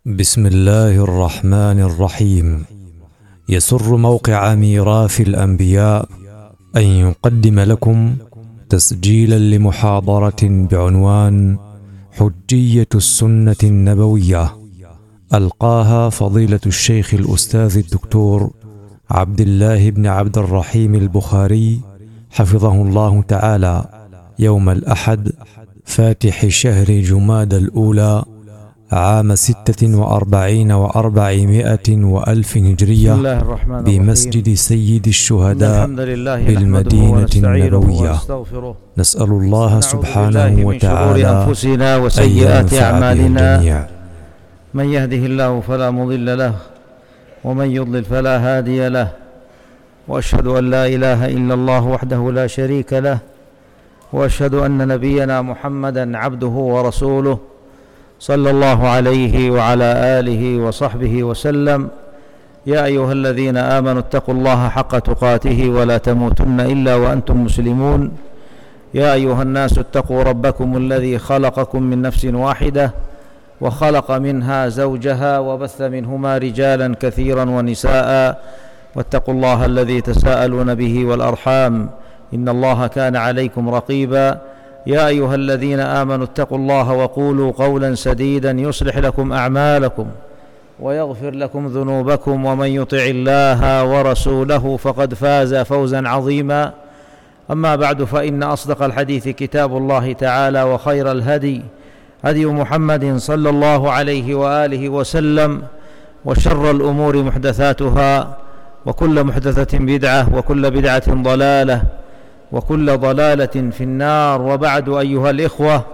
بسم الله الرحمن الرحيم. يسر موقع ميراث الأنبياء أن يقدم لكم تسجيلا لمحاضرة بعنوان حجية السنة النبوية، ألقاها فضيلة الشيخ الأستاذ الدكتور عبد الله بن عبد الرحيم البخاري حفظه الله تعالى يوم الأحد فاتح شهر جماد الأولى عام 46 و400 وألف هجرية بمسجد سيد الشهداء بالمدينة النبوية. نسأل الله سبحانه وتعالى أنفسنا وسيئات أعمالنا، من يهده الله فلا مضل له ومن يضلل فلا هادي له، وأشهد أن لا إله إلا الله وحده لا شريك له، وأشهد أن نبينا محمدا عبده ورسوله صلى الله عليه وعلى آله وصحبه وسلم. يا أيها الذين آمنوا اتقوا الله حق تقاته ولا تموتن إلا وأنتم مسلمون. يا أيها الناس اتقوا ربكم الذي خلقكم من نفس واحدة وخلق منها زوجها وبث منهما رجالا كثيرا ونساء، واتقوا الله الذي تساءلون به والأرحام إن الله كان عليكم رقيبا. يا أيها الذين آمنوا اتقوا الله وقولوا قولا سديدا يصلح لكم أعمالكم ويغفر لكم ذنوبكم، ومن يطع الله ورسوله فقد فاز فوزا عظيما. أما بعد، فإن أصدق الحديث كتاب الله تعالى، وخير الهدي هدي محمد صلى الله عليه وآله وسلم، وشر الأمور محدثاتها، وكل محدثة بدعة، وكل بدعة ضلالة، وكل ضلالة في النار. وبعد، أيها الإخوة،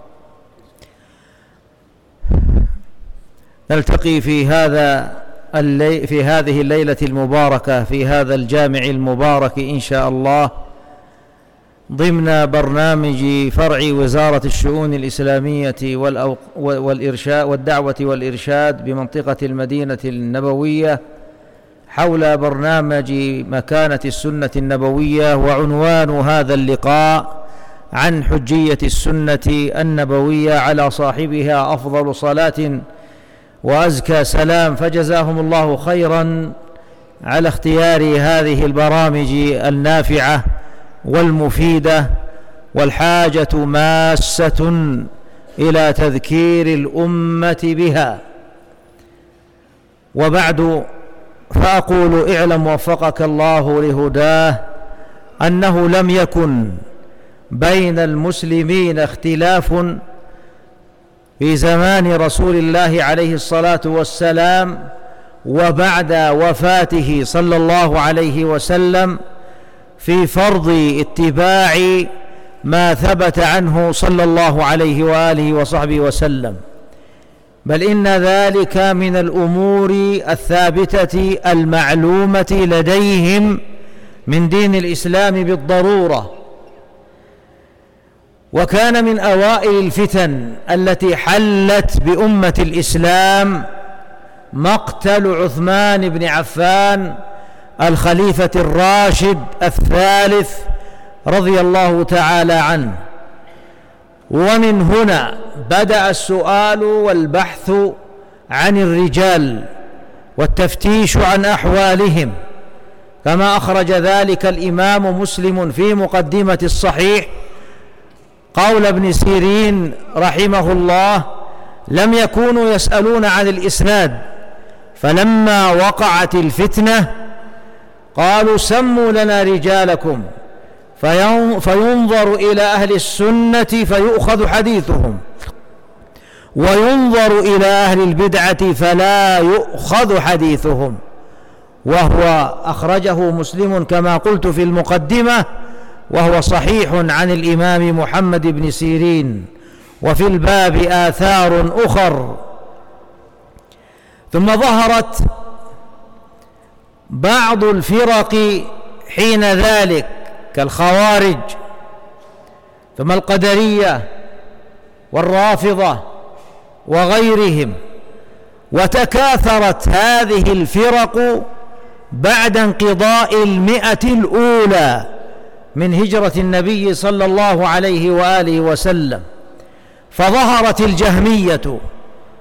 نلتقي في هذه الليلة المباركة في هذا الجامع المبارك إن شاء الله، ضمن برنامج فرع وزارة الشؤون الإسلامية والدعوة والإرشاد بمنطقة المدينة النبوية، حول برنامج مكانة السنة النبوية. وعنوان هذا اللقاء عن حجية السنة النبوية على صاحبها أفضل صلاة وأزكى سلام. فجزاهم الله خيرا على اختيار هذه البرامج النافعة والمفيدة، والحاجة ماسة إلى تذكير الأمة بها. وبعد، فأقول: اعلم وفقك الله لهداه أنه لم يكن بين المسلمين اختلاف في زمان رسول الله عليه الصلاة والسلام وبعد وفاته صلى الله عليه وسلم في فرض اتباع ما ثبت عنه صلى الله عليه وآله وصحبه وسلم، بل إن ذلك من الأمور الثابتة المعلومة لديهم من دين الإسلام بالضرورة. وكان من أوائل الفتن التي حلت بأمة الإسلام مقتل عثمان بن عفان الخليفة الراشد الثالث رضي الله تعالى عنه. ومن هنا بدأ السؤال والبحث عن الرجال والتفتيش عن أحوالهم، كما أخرج ذلك الإمام مسلم في مقدمة الصحيح قول ابن سيرين رحمه الله: لم يكونوا يسألون عن الإسناد، فلما وقعت الفتنة قالوا: سموا لنا رجالكم، فينظر إلى أهل السنة فيؤخذ حديثهم، وينظر إلى أهل البدعة فلا يؤخذ حديثهم. وهو أخرجه مسلم كما قلت في المقدمة، وهو صحيح عن الإمام محمد بن سيرين، وفي الباب آثار أخر. ثم ظهرت بعض الفرق حين ذلك كالخوارج، ثم القدرية والرافضة وغيرهم، وتكاثرت هذه الفرق بعد انقضاء 100 الأولى من هجرة النبي صلى الله عليه وآله وسلم، فظهرت الجهمية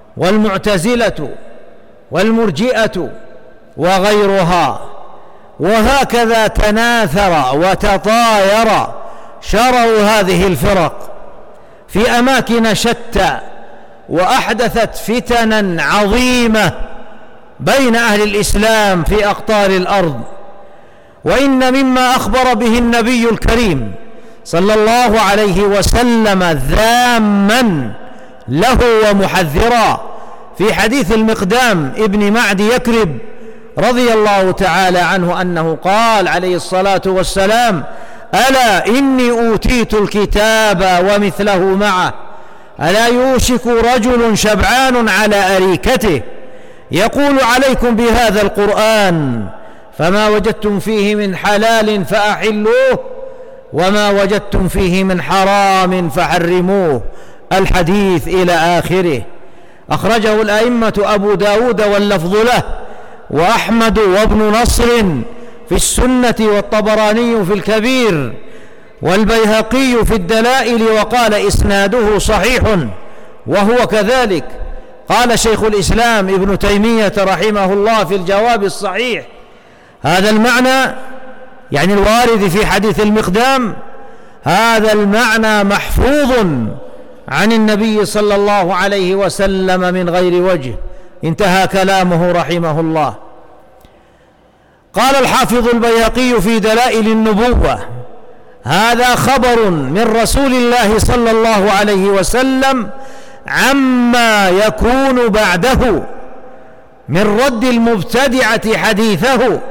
والمعتزلة والمرجئة وغيرها. وهكذا تناثر وتطاير شرر هذه الفرق في أماكن شتى، وأحدثت فتنا عظيمة بين أهل الإسلام في أقطار الأرض. وإن مما أخبر به النبي الكريم صلى الله عليه وسلم ذاما له ومحذرا في حديث المقدام ابن معد يكرب رضي الله تعالى عنه أنه قال عليه الصلاة والسلام: ألا إني أوتيت الكتاب ومثله معه، ألا يوشك رجل شبعان على أريكته يقول عليكم بهذا القرآن فما وجدتم فيه من حلال فأحلوه وما وجدتم فيه من حرام فحرموه، الحديث إلى آخره. أخرجه الأئمة أبو داود واللفظ له، وأحمد وابن نصر في السنة، والطبراني في الكبير، والبيهقي في الدلائل، وقال إسناده صحيح. وهو كذلك قال شيخ الإسلام ابن تيمية رحمه الله في الجواب الصحيح: هذا المعنى يعني الوارد في حديث المقدام، هذا المعنى محفوظ عن النبي صلى الله عليه وسلم من غير وجه. انتهى كلامه رحمه الله. قال الحافظ البيهقي في دلائل النبوة: هذا خبر من رسول الله صلى الله عليه وسلم عما يكون بعده من رد المبتدعة حديثه،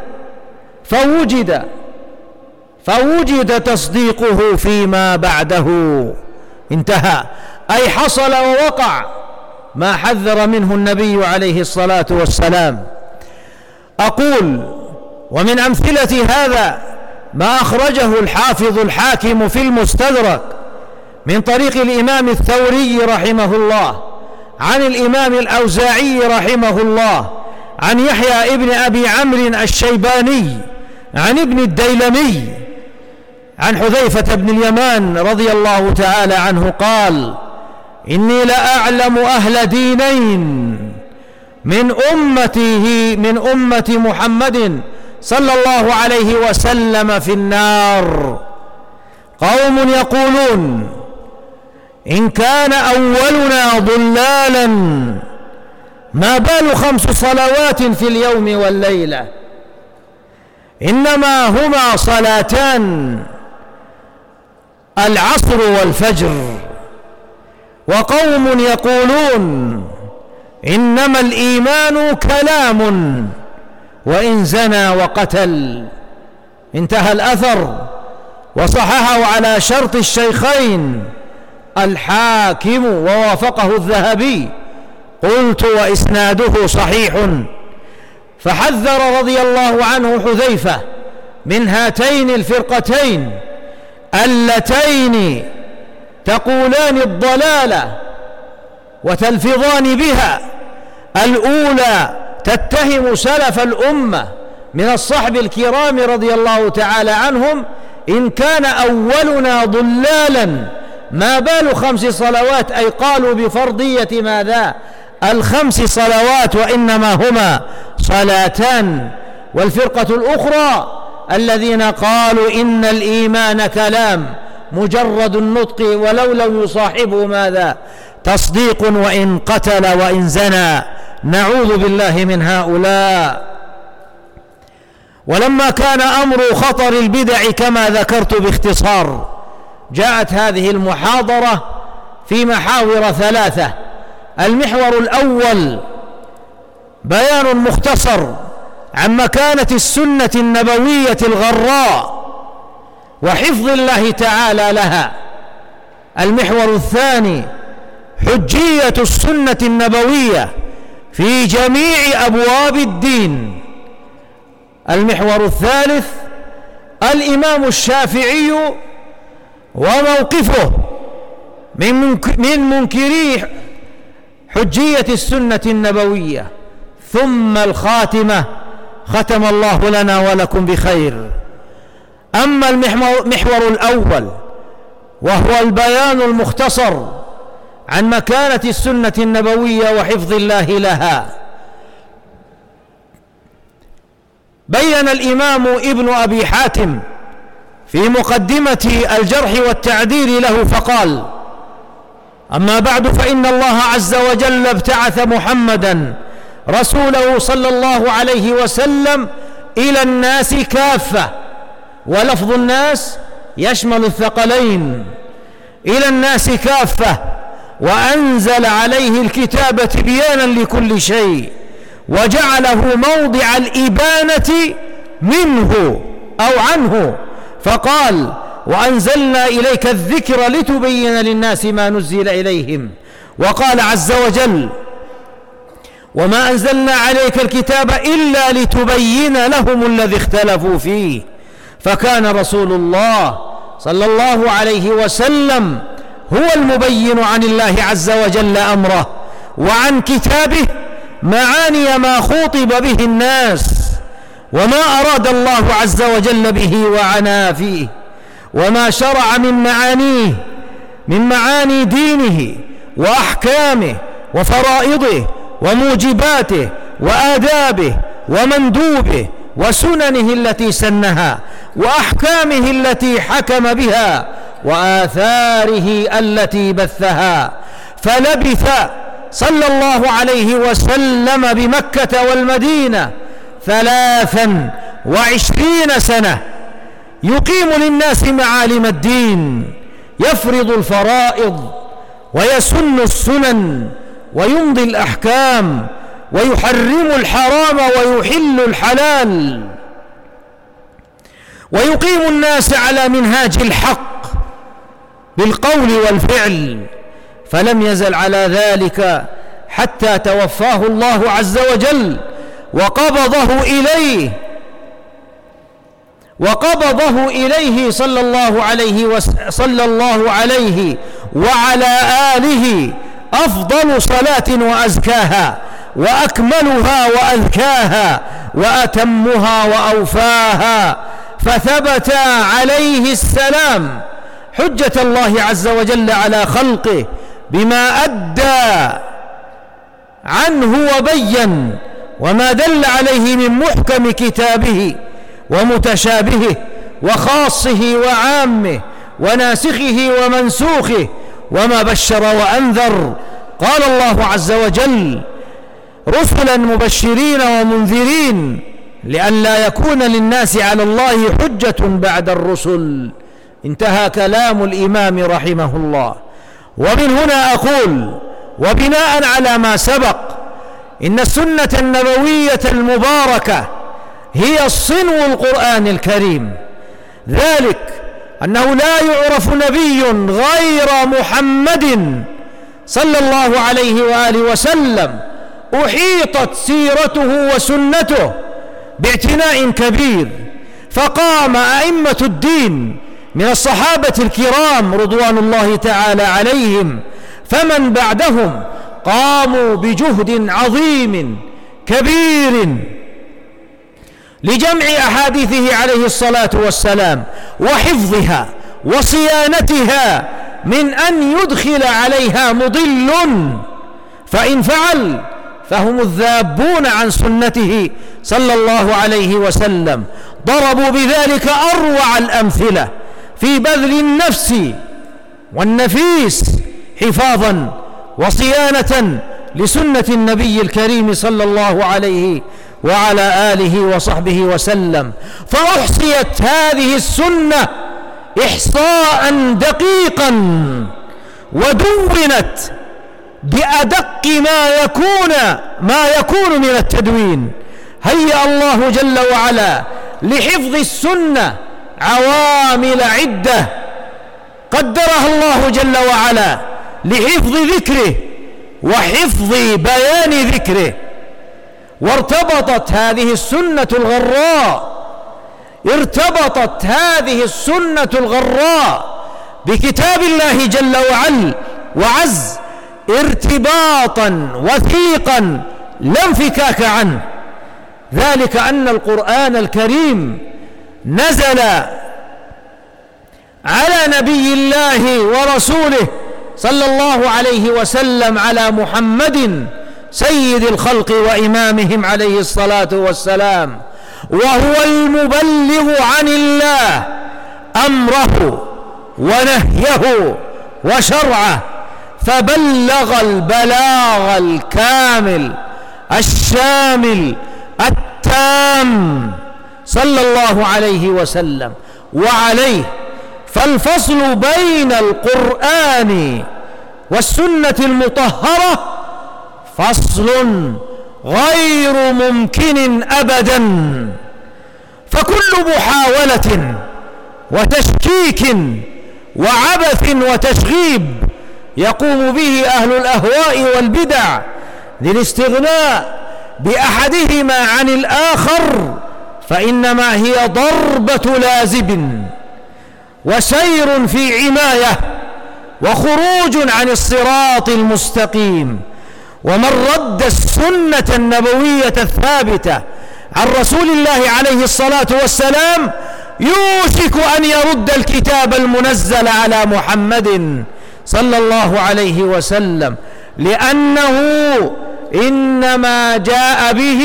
فوجد تصديقه فيما بعده. انتهى، أي حصل ووقع ما حذر منه النبي عليه الصلاة والسلام. أقول: ومن أمثلة هذا ما أخرجه الحافظ الحاكم في المستدرك من طريق الإمام الثوري رحمه الله عن الإمام الأوزاعي رحمه الله عن يحيى ابن أبي عمرو الشيباني عن ابن الديلمي عن حذيفة بن اليمان رضي الله تعالى عنه قال: إني لأعلم أهل دينين من أمة محمد صلى الله عليه وسلم في النار: قوم يقولون إن كان أولنا ضلالا ما بال 5 صلوات في اليوم والليلة، إنما هما صلاتان العصر والفجر. وقوم يقولون إنما الإيمان كلام وإن زنى وقتل. انتهى الأثر، وصححه على شرط الشيخين الحاكم ووافقه الذهبي. قلت: وإسناده صحيح. فحذر رضي الله عنه حذيفة من هاتين الفرقتين اللتين تقولان الضلالة وتلفظان بها. الأولى تتهم سلف الأمة من الصحب الكرام رضي الله تعالى عنهم: إن كان أولنا ضلالا ما بال 5 صلوات، أي قالوا بفرضية ماذا؟ 5 صلوات، وإنما هما صلاتان. والفرقة الأخرى الذين قالوا إن الإيمان كلام مجرد النطق ولو لم يصاحبه ماذا؟ تصديق وإن قتل وإن زنى. نعوذ بالله من هؤلاء. ولما كان أمر خطر البدع كما ذكرت باختصار، جاءت هذه المحاضرة في محاور 3. المحور الأول بيان مختصر عن مكانة السنة النبوية الغراء وحفظ الله تعالى لها. المحور الثاني حجية السنة النبوية في جميع أبواب الدين. المحور الثالث الإمام الشافعي وموقفه من منكري حجية السنة النبوية. ثم الخاتمة، ختم الله لنا ولكم بخير. أما المحور الأول وهو البيان المختصر عن مكانة السنة النبوية وحفظ الله لها. بين الإمام ابن أبي حاتم في مقدمة الجرح والتعديل له فقال: أما بعد، فإن الله عز وجل ابتعث محمدا رسوله صلى الله عليه وسلم إلى الناس كافة، ولفظ الناس يشمل الثقلين، إلى الناس كافة، وأنزل عليه الكتاب تبيانا لكل شيء، وجعله موضع الإبانة منه أو عنه، فقال: وأنزلنا إليك الذكر لتبين للناس ما نزل إليهم. وقال عز وجل: وما أنزلنا عليك الكتاب إلا لتبين لهم الذي اختلفوا فيه. فكان رسول الله صلى الله عليه وسلم هو المبين عن الله عز وجل أمره وعن كتابه معاني ما خوطب به الناس، وما أراد الله عز وجل به وعنا فيه، وما شرع من معاني دينه وأحكامه وفرائضه وموجباته وآدابه ومندوبه وسننه التي سنها وأحكامه التي حكم بها وآثاره التي بثها. فلبث صلى الله عليه وسلم بمكة والمدينة 23 سنة يقيم للناس معالم الدين، يفرض الفرائض ويسن السنن ويمضي الأحكام ويحرم الحرام ويحل الحلال، ويقيم الناس على منهاج الحق بالقول والفعل. فلم يزل على ذلك حتى توفاه الله عز وجل وقبضه إليه صلى الله عليه وعلى آله أفضل صلاة وأزكاها وأكملها وأذكاها وأتمها وأوفاها. فثبت عليه السلام حجة الله عز وجل على خلقه بما أدى عنه وبين، وما دل عليه من محكم كتابه ومتشابهه وخاصه وعامه وناسخه ومنسوخه، وما بشر وأنذر. قال الله عز وجل: رسلا مبشرين ومنذرين لئلا يكون للناس على الله حجة بعد الرسل. انتهى كلام الإمام رحمه الله. ومن هنا أقول، وبناء على ما سبق، إن السنة النبوية المباركة هي صنو القرآن الكريم، ذلك أنه لا يعرف نبي غير محمد صلى الله عليه وآله وسلم أحيطت سيرته وسنته باعتناء كبير، فقام أئمة الدين من الصحابة الكرام رضوان الله تعالى عليهم فمن بعدهم قاموا بجهد عظيم كبير لجمع أحاديثه عليه الصلاة والسلام وحفظها وصيانتها من أن يدخل عليها مضل، فإن فعل فهم الذابون عن سنته صلى الله عليه وسلم. ضربوا بذلك أروع الأمثلة في بذل النفس والنفيس حفاظا وصيانة لسنة النبي الكريم صلى الله عليه وعلى آله وصحبه وسلم. فأحصيت هذه السنة إحصاء دقيقا ودونت بأدق ما يكون من التدوين. هيأ الله جل وعلا لحفظ السنة عوامل عدة قدرها الله جل وعلا لحفظ ذكره وحفظ بيان ذكره. وارتبطت هذه السنة الغراء بكتاب الله جل وعز ارتباطا وثيقا لا انفكاك عنه، ذلك أن القرآن الكريم نزل على نبي الله ورسوله صلى الله عليه وسلم على محمد سيد الخلق وإمامهم عليه الصلاة والسلام، وهو المبلغ عن الله أمره ونهيه وشرعه، فبلغ البلاغ الكامل الشامل التام صلى الله عليه وسلم. وعليه فالفصل بين القرآن والسنة المطهرة فصل غير ممكن أبدا، فكل محاولة وتشكيك وعبث وتشغيب يقوم به أهل الأهواء والبدع للاستغناء بأحدهما عن الآخر فإنما هي ضربة لازب وسير في عماية وخروج عن الصراط المستقيم. ومن رد السنة النبوية الثابتة عن رسول الله عليه الصلاة والسلام يوشك أن يرد الكتاب المنزل على محمد صلى الله عليه وسلم، لأنه إنما جاء به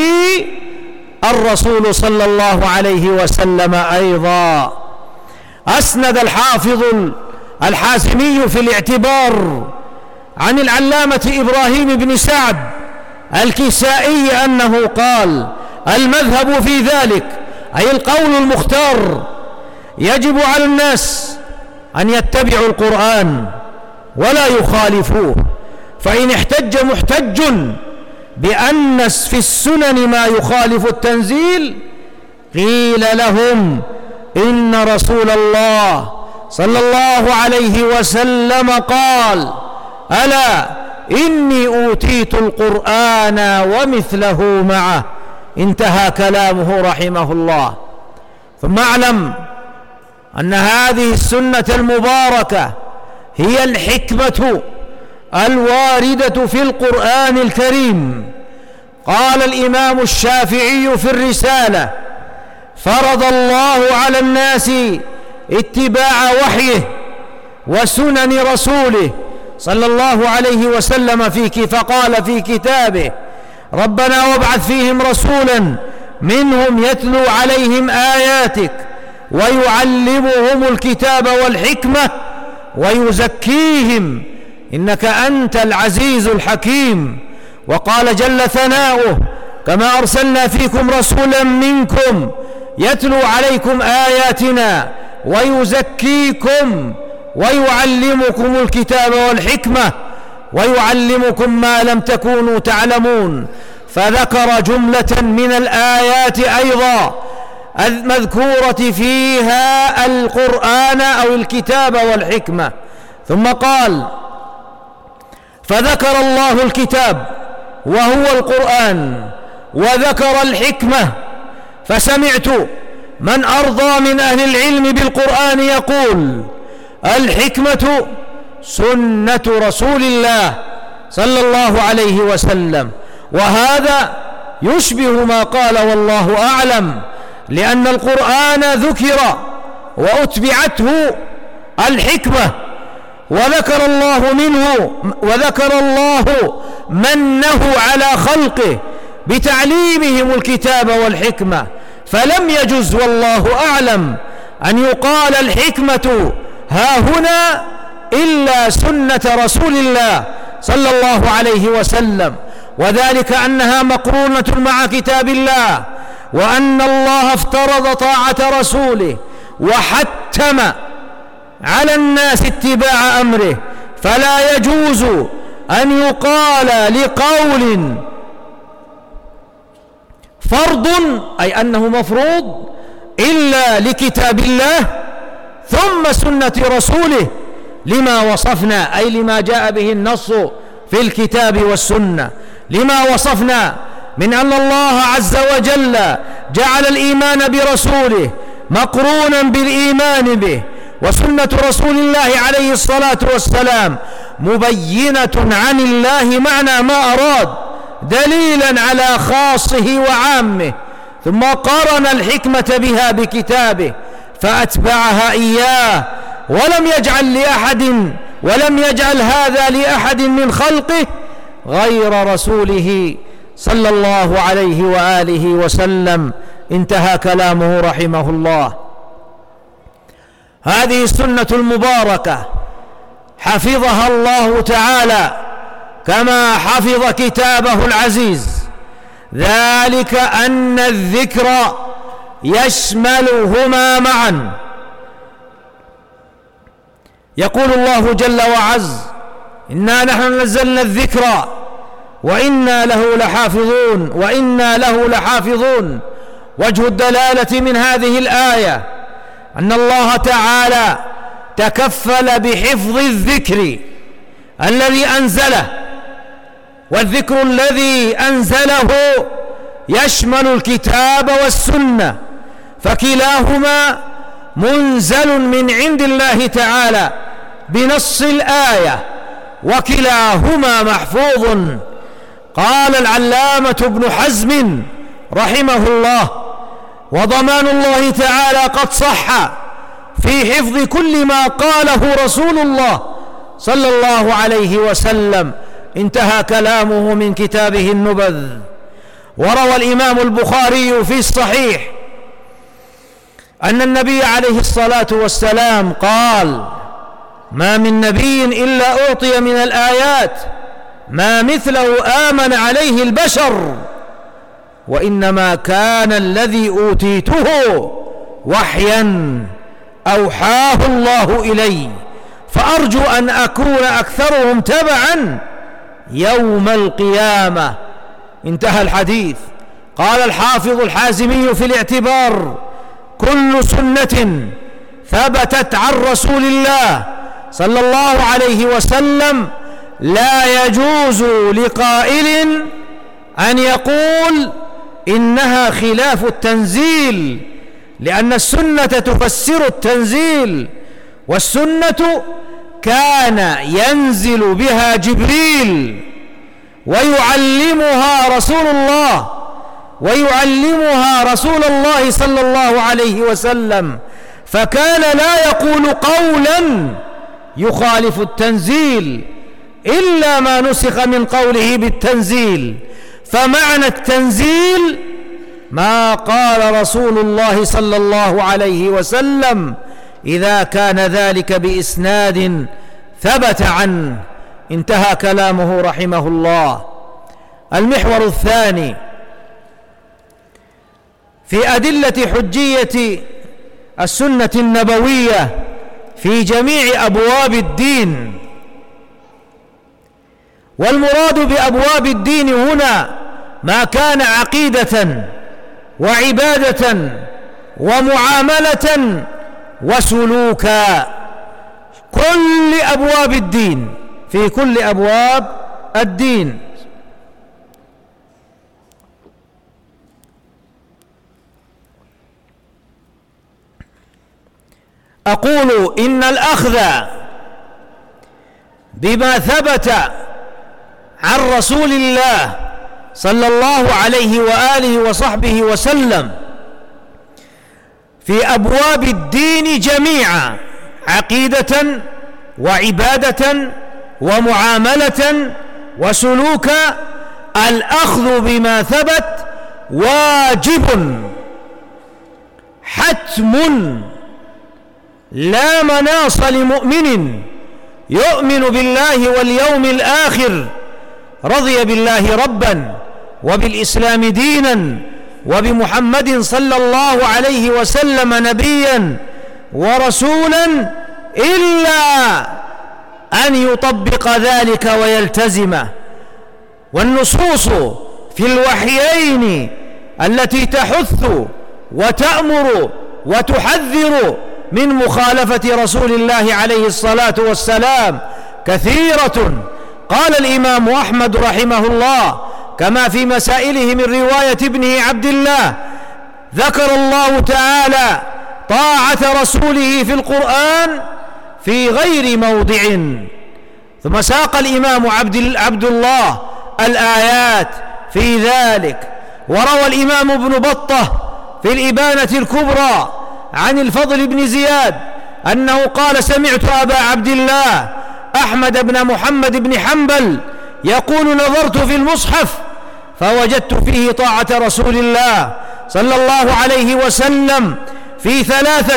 الرسول صلى الله عليه وسلم أيضا. أسند الحافظ الحازمي في الاعتبار عن العلامة إبراهيم بن سعد الكسائي أنه قال: المذهب في ذلك، أي القول المختار، يجب على الناس أن يتبعوا القرآن ولا يخالفوه، فإن احتج محتج بأن في السنن ما يخالف التنزيل قيل لهم إن رسول الله صلى الله عليه وسلم قال: ألا إني أوتيت القرآن ومثله معه. انتهى كلامه رحمه الله. ثم اعلم أن هذه السنة المباركة هي الحكمة الواردة في القرآن الكريم. قال الإمام الشافعي في الرسالة: فرض الله على الناس اتباع وحيه وسنن رسوله صلى الله عليه وسلم فقال في كتابه: ربنا وابعث فيهم رسولا منهم يتلو عليهم آياتك ويعلمهم الكتاب والحكمة ويزكيهم إنك أنت العزيز الحكيم. وقال جل ثناؤه: كما أرسلنا فيكم رسولا منكم يتلو عليكم آياتنا ويزكيكم ويعلمكم الكتاب والحكمة ويعلمكم ما لم تكونوا تعلمون. فذكر جملة من الآيات أيضا المذكورة فيها القرآن أو الكتاب والحكمة، ثم قال: فذكر الله الكتاب وهو القرآن وذكر الحكمة، فسمعت من أرضى من أهل العلم بالقرآن يقول: الحكمة سنة رسول الله صلى الله عليه وسلم. وهذا يشبه ما قال والله أعلم، لأن القرآن ذكر وأتبعته الحكمة، وذكر الله منه على خلقه بتعليمهم الكتاب والحكمة، فلم يجز والله أعلم أن يقال الحكمة ها هنا إلا سنة رسول الله صلى الله عليه وسلم، وذلك أنها مقرونة مع كتاب الله، وأن الله افترض طاعة رسوله وحتم على الناس اتباع أمره، فلا يجوز أن يقال لقول فرض أي أنه مفروض إلا لكتاب الله ثم سنة رسوله لما وصفنا، أي لما جاء به النص في الكتاب والسنة، لما وصفنا من أن الله عز وجل جعل الإيمان برسوله مقرونا بالإيمان به، وسنة رسول الله عليه الصلاة والسلام مبينة عن الله معنى ما أراد دليلا على خاصه وعامه، ثم قارن الحكمة بها بكتابه فأتبعها إياه، ولم يجعل لأحد ولم يجعل هذا لأحد من خلقه غير رسوله صلى الله عليه وآله وسلم. انتهى كلامه رحمه الله. هذه السنة المباركة حفظها الله تعالى كما حفظ كتابه العزيز، ذلك أن الذكر يشملهما معا. يقول الله جل وعز: إنا نحن نزلنا الذكر وإنا له لحافظون. وجه الدلالة من هذه الآية أن الله تعالى تكفل بحفظ الذكر الذي أنزله، والذكر الذي أنزله يشمل الكتاب والسنة، فكلاهما منزل من عند الله تعالى بنص الآية، وكلاهما محفوظ. قال العلامة ابن حزم رحمه الله: وضمان الله تعالى قد صح في حفظ كل ما قاله رسول الله صلى الله عليه وسلم. انتهى كلامه من كتابه النبذ. وروى الإمام البخاري في الصحيح أن النبي عليه الصلاة والسلام قال: ما من نبي إلا أعطي من الآيات ما مثله آمن عليه البشر، وإنما كان الذي أوتيته وحيا أوحاه الله إلي، فأرجو أن أكون أكثرهم تبعا يوم القيامة. انتهى الحديث. قال الحافظ الحازمي في الاعتبار: كل سنة ثبتت عن رسول الله صلى الله عليه وسلم لا يجوز لقائل أن يقول إنها خلاف التنزيل، لأن السنة تفسر التنزيل، والسنة كان ينزل بها جبريل ويعلمها رسول الله صلى الله عليه وسلم، فكان لا يقول قولا يخالف التنزيل إلا ما نسخ من قوله بالتنزيل. فمعنى التنزيل ما قال رسول الله صلى الله عليه وسلم إذا كان ذلك بإسناد ثبت عنه. انتهى كلامه رحمه الله. المحور الثاني في أدلة حجية السنة النبوية في جميع أبواب الدين. والمراد بأبواب الدين هنا ما كان عقيدة وعبادة ومعاملة وسلوكا، كل أبواب الدين، في كل أبواب الدين. أقول إن الأخذ بما ثبت عن رسول الله صلى الله عليه وآله وصحبه وسلم في أبواب الدين جميعا، عقيدة وعبادة ومعاملة وسلوكا، الأخذ بما ثبت واجب حتم، لا مناص لمؤمن يؤمن بالله واليوم الآخر، رضي بالله ربا وبالإسلام دينا وبمحمد صلى الله عليه وسلم نبيا ورسولا، إلا أن يطبق ذلك ويلتزمه. والنصوص في الوحيين التي تحث وتأمر وتحذر من مخالفة رسول الله عليه الصلاة والسلام كثيرة. قال الإمام أحمد رحمه الله كما في مسائله من رواية ابنه عبد الله: ذكر الله تعالى طاعة رسوله في القرآن في غير موضع. ثم ساق الإمام عبد الله الآيات في ذلك. وروى الإمام ابن بطة في الإبانة الكبرى عن الفضل بن زياد أنه قال: سمعت أبا عبد الله أحمد بن محمد بن حنبل يقول: نظرت في المصحف فوجدت فيه طاعة رسول الله صلى الله عليه وسلم في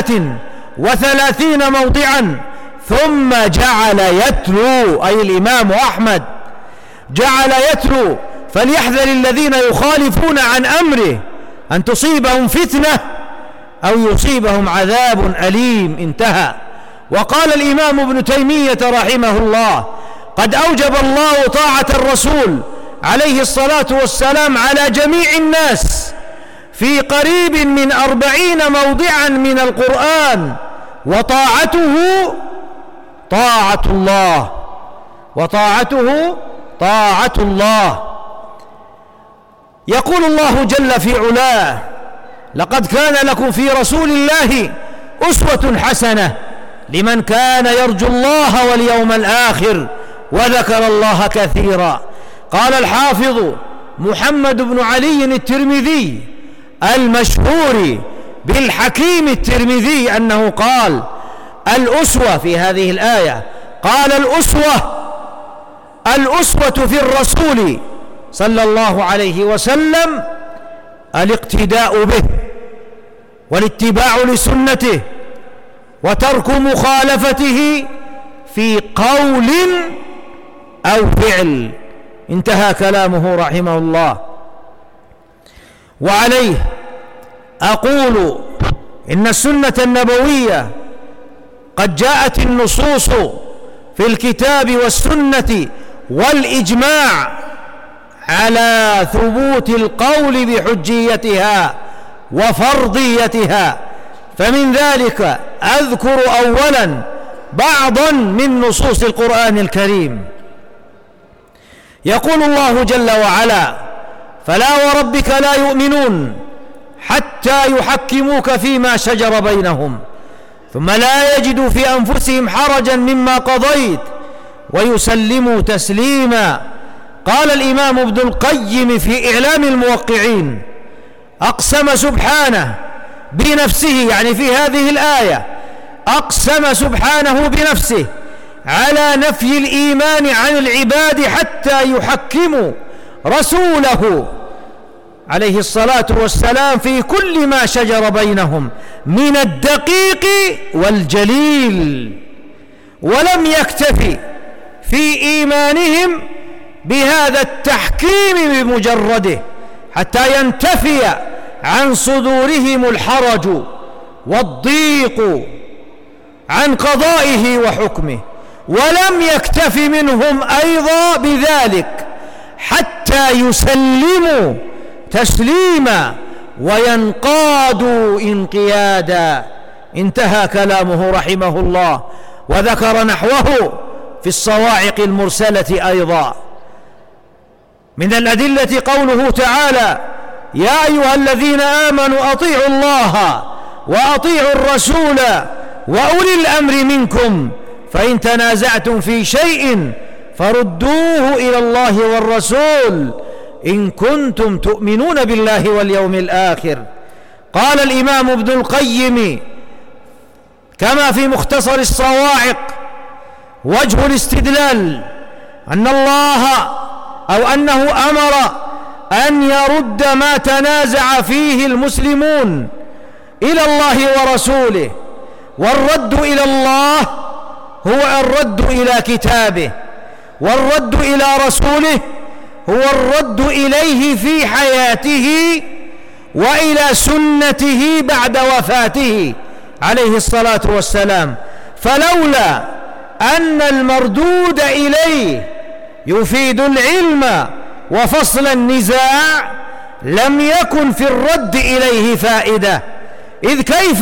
33 موضعا، ثم جعل يتلو، أي الإمام أحمد جعل يتلو: فليحذر الذين يخالفون عن أمره أن تصيبهم فتنة أو يصيبهم عذاب أليم. انتهى. وقال الإمام ابن تيمية رحمه الله: قد أوجب الله طاعة الرسول عليه الصلاة والسلام على جميع الناس في قريب من 40 موضعا من القرآن، وطاعته طاعة الله، وطاعته طاعة الله. يقول الله جل في علاه: لقد كان لكم في رسول الله أسوة حسنة لمن كان يرجو الله واليوم الآخر وذكر الله كثيرا. قال الحافظ محمد بن علي الترمذي المشهور بالحكيم الترمذي أنه قال: الأسوة في هذه الآية، قال الأسوة في الرسول صلى الله عليه وسلم الاقتداء به والاتباع لسنته وترك مخالفته في قول أو فعل. انتهى كلامه رحمه الله. وعليه أقول إن السنة النبوية قد جاءت النصوص في الكتاب والسنة والإجماع على ثبوت القول بحجيتها وفرضيتها، فمن ذلك أذكر أولا بعضا من نصوص القرآن الكريم. يقول الله جل وعلا: فلا وربك لا يؤمنون حتى يحكموك فيما شجر بينهم ثم لا يجدوا في أنفسهم حرجا مما قضيت ويسلموا تسليما. قال الإمام ابن القيم في إعلام الموقعين: أقسم سبحانه بنفسه، يعني في هذه الآية أقسم سبحانه بنفسه على نفي الإيمان عن العباد حتى يحكموا رسوله عليه الصلاة والسلام في كل ما شجر بينهم من الدقيق والجليل، ولم يكتفي في إيمانهم بهذا التحكيم بمجرده حتى ينتفي عن صدورهم الحرج والضيق عن قضائه وحكمه، ولم يكتف منهم أيضا بذلك حتى يسلموا تسليما وينقادوا انقيادا. انتهى كلامه رحمه الله. وذكر نحوه في الصواعق المرسلة أيضا. من الأدلة قوله تعالى: يا أيها الذين آمنوا أطيعوا الله وأطيعوا الرسول وأولي الأمر منكم فإن تنازعتم في شيء فردوه إلى الله والرسول إن كنتم تؤمنون بالله واليوم الآخر. قال الإمام ابن القيم كما في مختصر الصواعق: وجه الاستدلال أن الله أو أنه أمر أن يرد ما تنازع فيه المسلمون إلى الله ورسوله، والرد إلى الله هو الرد إلى كتابه، والرد إلى رسوله هو الرد إليه في حياته وإلى سنته بعد وفاته عليه الصلاة والسلام. فلولا أن المردود إليه يفيد العلم وفصل النزاع لم يكن في الرد إليه فائدة، إذ كيف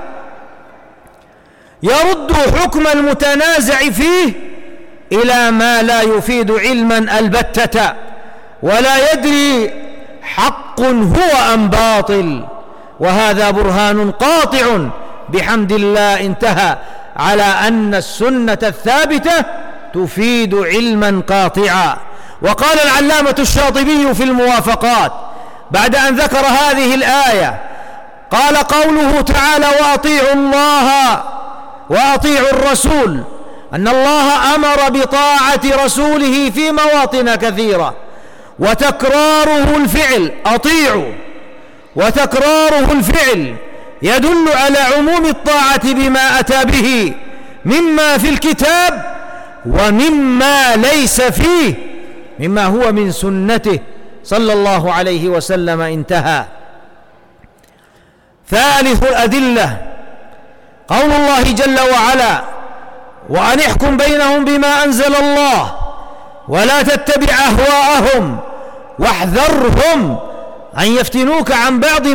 يرد حكم المتنازع فيه إلى ما لا يفيد علما البتة ولا يدري حق هو أم باطل، وهذا برهان قاطع بحمد الله انتهى على أن السنة الثابتة تفيد علما قاطعا. وقال العلامة الشاطبي في الموافقات بعد أن ذكر هذه الآية، قال: قوله تعالى: وأطيعوا الله وأطيعوا الرسول أن الله أمر بطاعة رسوله في مواطن كثيرة، وتكراره الفعل أطيعوا، وتكراره الفعل يدل على عموم الطاعة بما أتى به مما في الكتاب ومما ليس فيه مما هو من سنته صلى الله عليه وسلم. انتهى. ثالث الأدلة قول الله جل وعلا: وأن احكم بينهم بما أنزل الله ولا تتبع أهواءهم واحذرهم أن يفتنوك عن بعض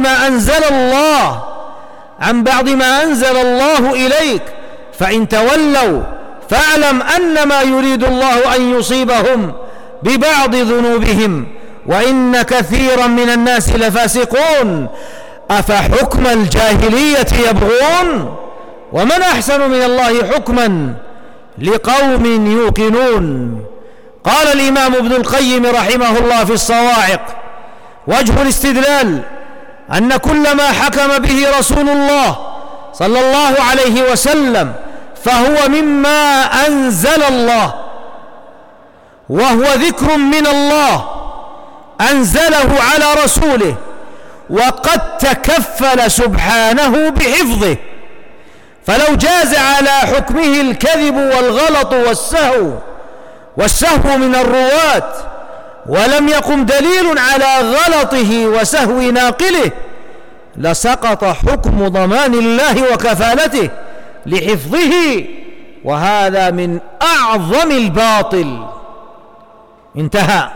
ما أنزل الله إليك، فإن تولوا فاعلم أنما يريد الله أن يصيبهم ببعض ذنوبهم وإن كثيرا من الناس لفاسقون أفحكم الجاهلية يبغون ومن أحسن من الله حكما لقوم يوقنون. قال الإمام ابن القيم رحمه الله في الصواعق: وجه الاستدلال أن كل ما حكم به رسول الله صلى الله عليه وسلم فهو مما أنزل الله، وهو ذكر من الله أنزله على رسوله، وقد تكفل سبحانه بحفظه، فلو جاز على حكمه الكذب والغلط والسهو من الرواة ولم يقم دليل على غلطه وسهو ناقله لسقط حكم ضمان الله وكفالته لحفظه، وهذا من أعظم الباطل. انتهى.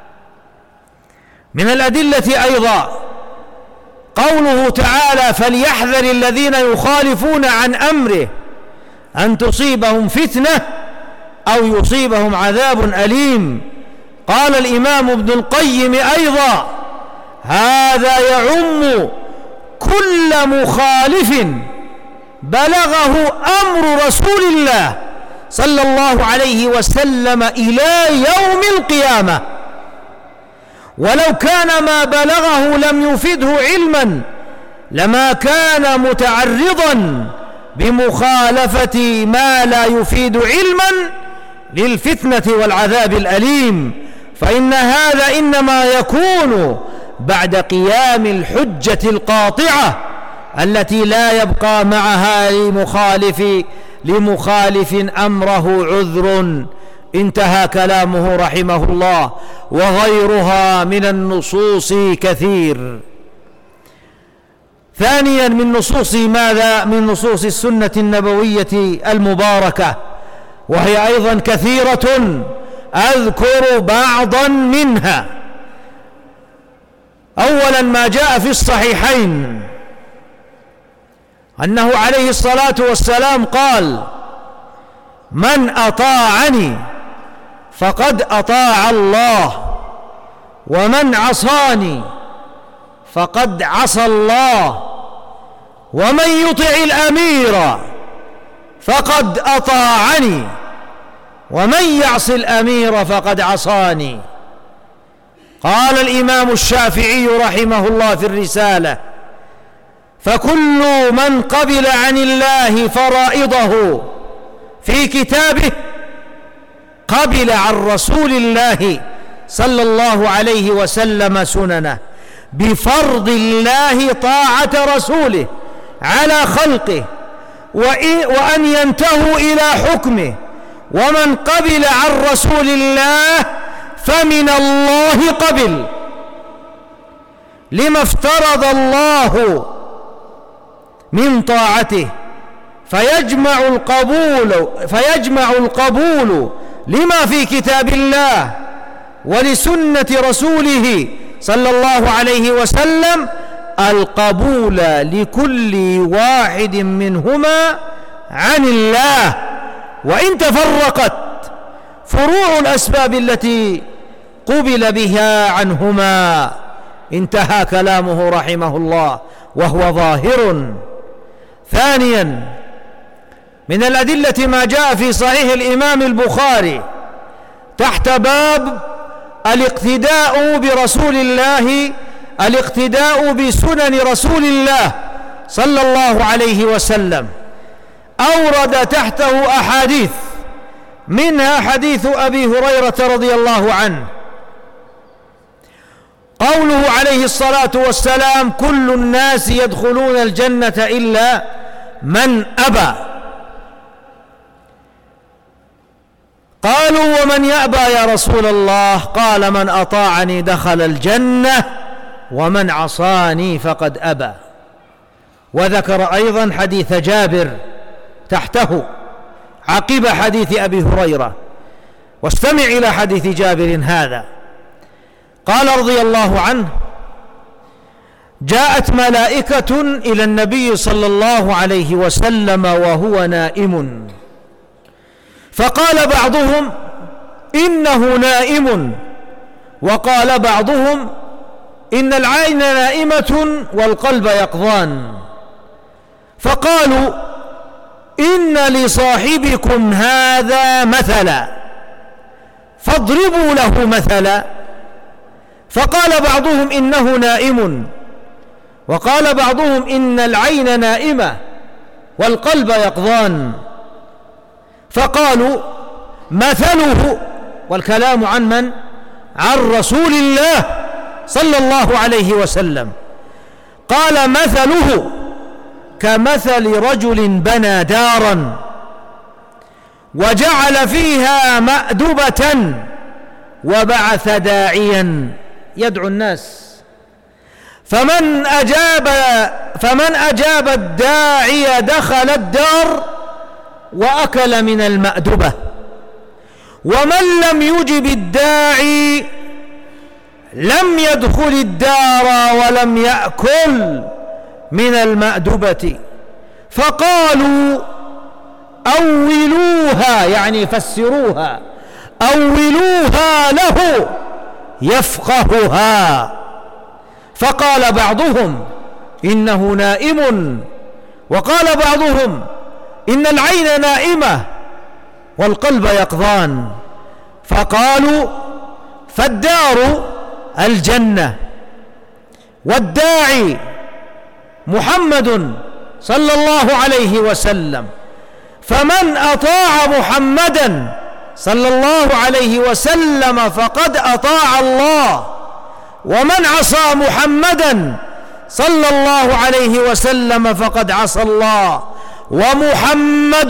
من الأدلة أيضا قوله تعالى: فليحذر الذين يخالفون عن أمره أن تصيبهم فتنة أو يصيبهم عذاب أليم. قال الإمام ابن القيم أيضا: هذا يعم كل مخالف بلغه أمر رسول الله صلى الله عليه وسلم إلى يوم القيامة، ولو كان ما بلغه لم يفده علما لما كان متعرضا بمخالفة ما لا يفيد علما للفتنة والعذاب الأليم، فإن هذا إنما يكون بعد قيام الحجة القاطعة التي لا يبقى معها لمخالف أمره عذر. انتهى كلامه رحمه الله. وغيرها من النصوص كثير. ثانيا من نصوص ماذا؟ من نصوص السنة النبوية المباركة، وهي أيضا كثيرة، أذكر بعضا منها. أولا ما جاء في الصحيحين أنه عليه الصلاة والسلام قال: من أطاعني فقد أطاع الله، ومن عصاني فقد عصى الله، ومن يطع الأمير فقد أطاعني، ومن يعص الأمير فقد عصاني. قال الإمام الشافعي رحمه الله في الرسالة: فكل من قبل عن الله فرائضه في كتابه قبل عن رسول الله صلى الله عليه وسلم سننه، بفرض الله طاعة رسوله على خلقه وأن ينتهوا إلى حكمه. ومن قبل عن رسول الله فمن الله قبل، لما افترض الله من طاعته، فيجمع القبول لما في كتاب الله ولسنة رسوله صلى الله عليه وسلم القبول لكل واحد منهما عن الله، وإن تفرقت فروع الأسباب التي قبل بها عنهما. انتهى كلامه رحمه الله، وهو ظاهر. ثانيا من الأدلة ما جاء في صحيح الإمام البخاري تحت باب الاقتداء برسول الله، الاقتداء بسنن رسول الله صلى الله عليه وسلم، أورد تحته أحاديث منها حديث أبي هريرة رضي الله عنه، قوله عليه الصلاة والسلام: كل الناس يدخلون الجنة إلا من أبى. قالوا: ومن يأبى يا رسول الله؟ قال: من أطاعني دخل الجنة ومن عصاني فقد أبى. وذكر أيضا حديث جابر تحته عقب حديث أبي هريرة، واستمع إلى حديث جابر هذا. قال رضي الله عنه: جاءت ملائكة إلى النبي صلى الله عليه وسلم وهو نائم، فقال بعضهم: إنه نائم، وقال بعضهم: إن العين نائمة والقلب يقظان. فقالوا: إن لصاحبكم هذا مثلا فاضربوا له مثلا. فقال بعضهم: إنه نائم، وقال بعضهم: إن العين نائمة والقلب يقظان. فقالوا: مثله، والكلام عن من؟ عن رسول الله صلى الله عليه وسلم. قال: مثله كمثل رجل بنى دارا وجعل فيها مأدبة وبعث داعيا يدعو الناس، فمن أجاب الداعي دخل الدار وأكل من المأدبة، ومن لم يجب الداعي لم يدخل الدار ولم يأكل من المأدبة. فقالوا: أولوها، يعني فسروها، أولوها له يفقهها. فقال بعضهم: إنه نائم، وقال بعضهم: إن العين نائمة والقلب يقظان. فقالوا: فالدار الجنة، والداعي محمد صلى الله عليه وسلم، فمن أطاع محمدا صلى الله عليه وسلم فقد أطاع الله، ومن عصى محمدا صلى الله عليه وسلم فقد عصى الله. ومحمد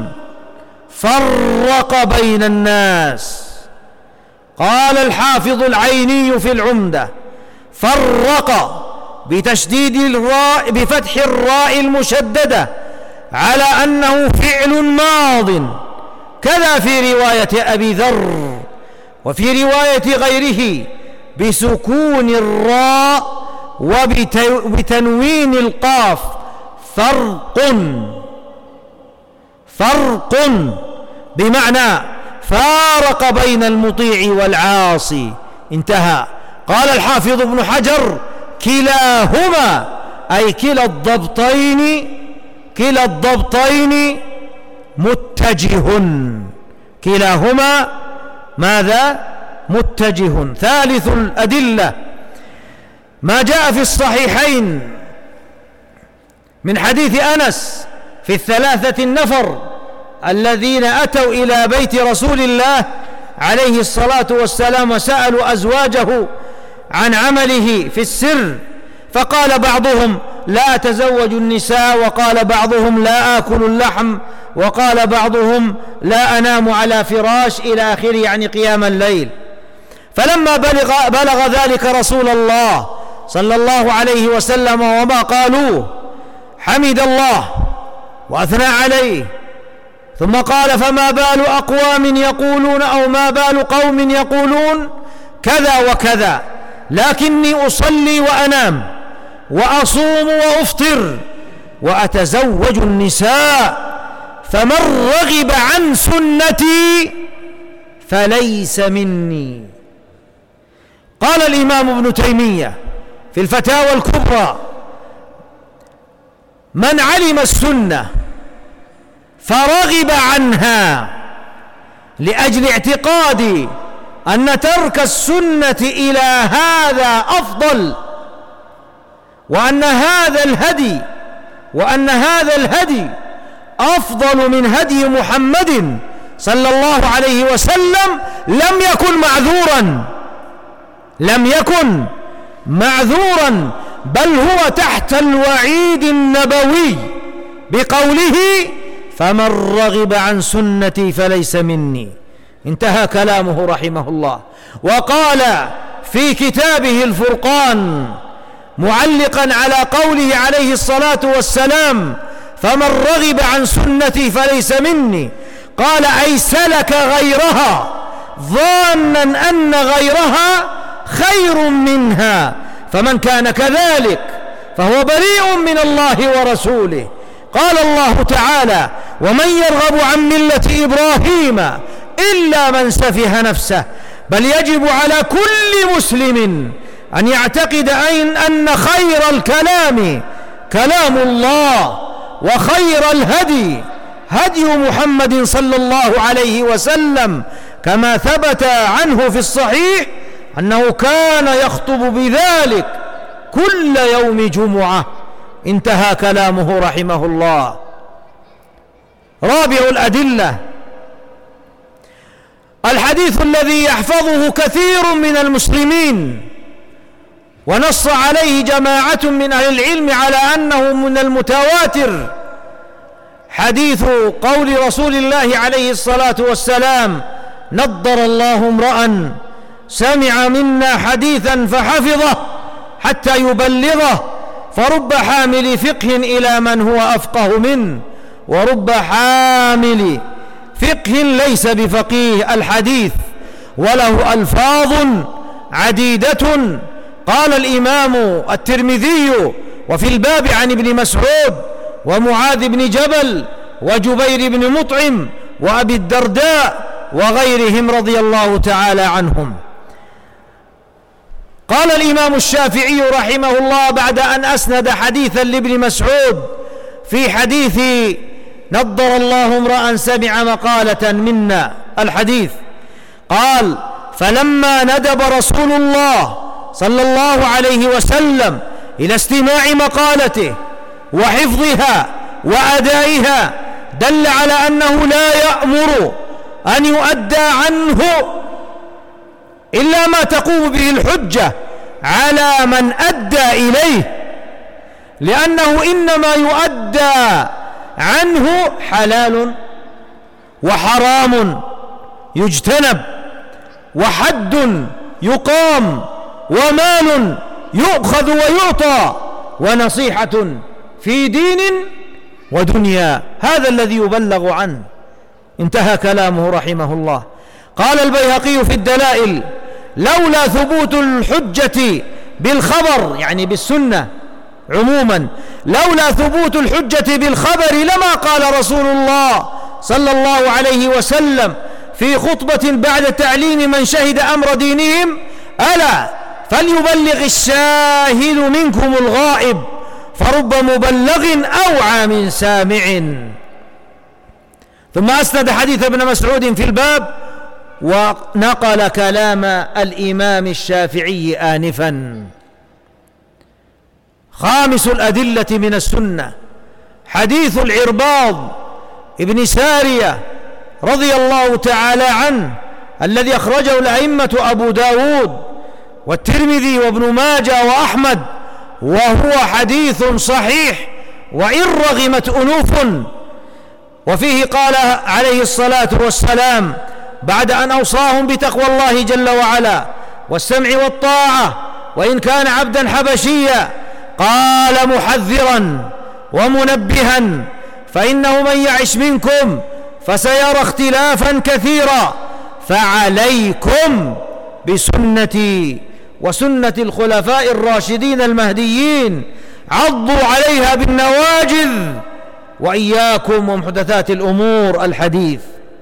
فرق بين الناس. قال الحافظ العيني في العمدة: فرق بتشديد الراء بفتح الراء المشددة على أنه فعل ماض، كذا في رواية أبي ذر، وفي رواية غيره بسكون الراء وبتنوين القاف. فرق بمعنى فارق بين المطيع والعاصي. انتهى. قال الحافظ ابن حجر: كلاهما، أي كلا الضبطين متجه. كلاهما ماذا؟ متجه. ثالث الأدلة ما جاء في الصحيحين من حديث أنس في الثلاثة النفر الذين أتوا إلى بيت رسول الله عليه الصلاة والسلام وسألوا أزواجه عن عمله في السر، فقال بعضهم: لا أتزوج النساء، وقال بعضهم: لا آكل اللحم، وقال بعضهم: لا أنام على فراش، إلى آخره، يعني قيام الليل. فلما بلغ ذلك رسول الله صلى الله عليه وسلم وما قالوه، حمد الله وأثنى عليه، ثم قال: فما بال أقوام يقولون، أو ما بال قوم يقولون كذا وكذا، لكني أصلي وأنام وأصوم وأفطر وأتزوج النساء، فمن رغب عن سنتي فليس مني. قال الإمام ابن تيمية في الفتاوى الكبرى: من علم السنة فرغب عنها لأجل اعتقاد أن ترك السنة إلى هذا أفضل، وأن هذا الهدي أفضل من هدي محمد صلى الله عليه وسلم لم يكن معذورا، بل هو تحت الوعيد النبوي بقوله: فمن رغب عن سنتي فليس مني. انتهى كلامه رحمه الله. وقال في كتابه الفرقان معلقا على قوله عليه الصلاة والسلام: فمن رغب عن سنتي فليس مني، قال: أي سلك غيرها ظانا أن غيرها خير منها، فمن كان كذلك فهو بريء من الله ورسوله. قال الله تعالى: ومن يرغب عن ملة إبراهيم إلا من سفه نفسه، بل يجب على كل مسلم أن يعتقد أن خير الكلام كلام الله، وخير الهدي هدي محمد صلى الله عليه وسلم، كما ثبت عنه في الصحيح أنه كان يخطب بذلك كل يوم جمعة. انتهى كلامه رحمه الله. رابع الأدلة الحديث الذي يحفظه كثير من المسلمين، ونص عليه جماعة من أهل العلم على أنه من المتواتر، حديث قول رسول الله عليه الصلاة والسلام: نضر الله امرأ سمع منا حديثا فحفظه حتى يبلغه، فرب حامل فقه إلى من هو أفقه منه، ورب حامل فقه ليس بفقيه. الحديث وله ألفاظ عديدة. قال الإمام الترمذي: وفي الباب عن ابن مسعود ومعاذ بن جبل وجبير بن مطعم وأبي الدرداء وغيرهم رضي الله تعالى عنهم. قال الإمام الشافعي رحمه الله بعد أن أسند حديثا لابن مسعود في حديث: نضر الله امرأ سمع مقالة منا، الحديث، قال: فلما ندب رسول الله صلى الله عليه وسلم إلى استماع مقالته وحفظها وأدائها، دل على أنه لا يأمر أن يؤدى عنه إلا ما تقوم به الحجة على من أدى إليه، لأنه إنما يؤدى عنه حلال وحرام يجتنب، وحد يقام، ومال يؤخذ ويعطى، ونصيحة في دين ودنيا. هذا الذي يبلغ عنه. انتهى كلامه رحمه الله. قال البيهقي في الدلائل: لولا ثبوت الحجة بالخبر، يعني بالسنة عموما، لولا ثبوت الحجة بالخبر لما قال رسول الله صلى الله عليه وسلم في خطبة بعد تعليم من شهد أمر دينهم: ألا فليبلغ الشاهد منكم الغائب، فرب مبلغ أوعى من سامع. ثم أسند حديث ابن مسعود في الباب، ونقل كلام الإمام الشافعي آنفا. خامس الأدلة من السنة حديث العرباض ابن سارية رضي الله تعالى عنه، الذي أخرجه الأئمة أبو داود والترمذي وابن ماجه وأحمد، وهو حديث صحيح وإن رغمت أنوف. وفيه قال عليه الصلاة والسلام بعد أن أوصاهم بتقوى الله جل وعلا والسمع والطاعة وإن كان عبدا حبشيا، قال محذرا ومنبها: فإنه من يعش منكم فسيرى اختلافا كثيرا، فعليكم بسنتي وسنة الخلفاء الراشدين المهديين، عضوا عليها بالنواجذ، وإياكم ومحدثات الأمور. الحديث.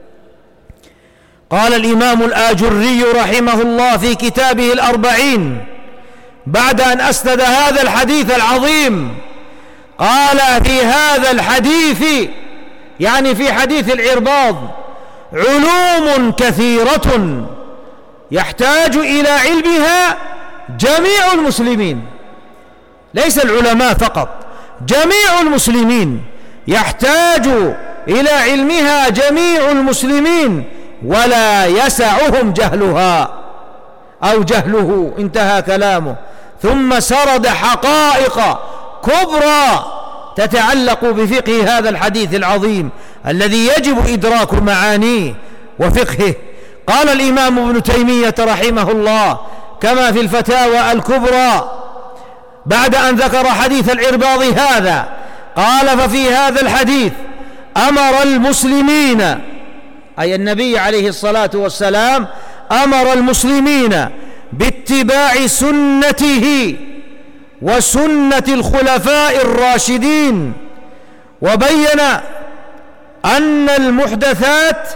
قال الإمام الآجري رحمه الله في كتابه الأربعين بعد أن أسند هذا الحديث العظيم، قال في هذا الحديث، يعني في حديث العرباض، علوم كثيرة يحتاج إلى علمها جميع المسلمين، ليس العلماء فقط، جميع المسلمين يحتاج إلى علمها جميع المسلمين ولا يسعهم جهلها أو جهله. انتهى كلامه، ثم سرد حقائق كبرى تتعلق بفقه هذا الحديث العظيم الذي يجب إدراك معانيه وفقهه. قال الإمام ابن تيمية رحمه الله كما في الفتاوى الكبرى بعد أن ذكر حديث العرباض هذا، قال: ففي هذا الحديث أمر المسلمين، أي النبي عليه الصلاة والسلام أمر المسلمين باتباع سنته وسنة الخلفاء الراشدين، وبين أن المحدثات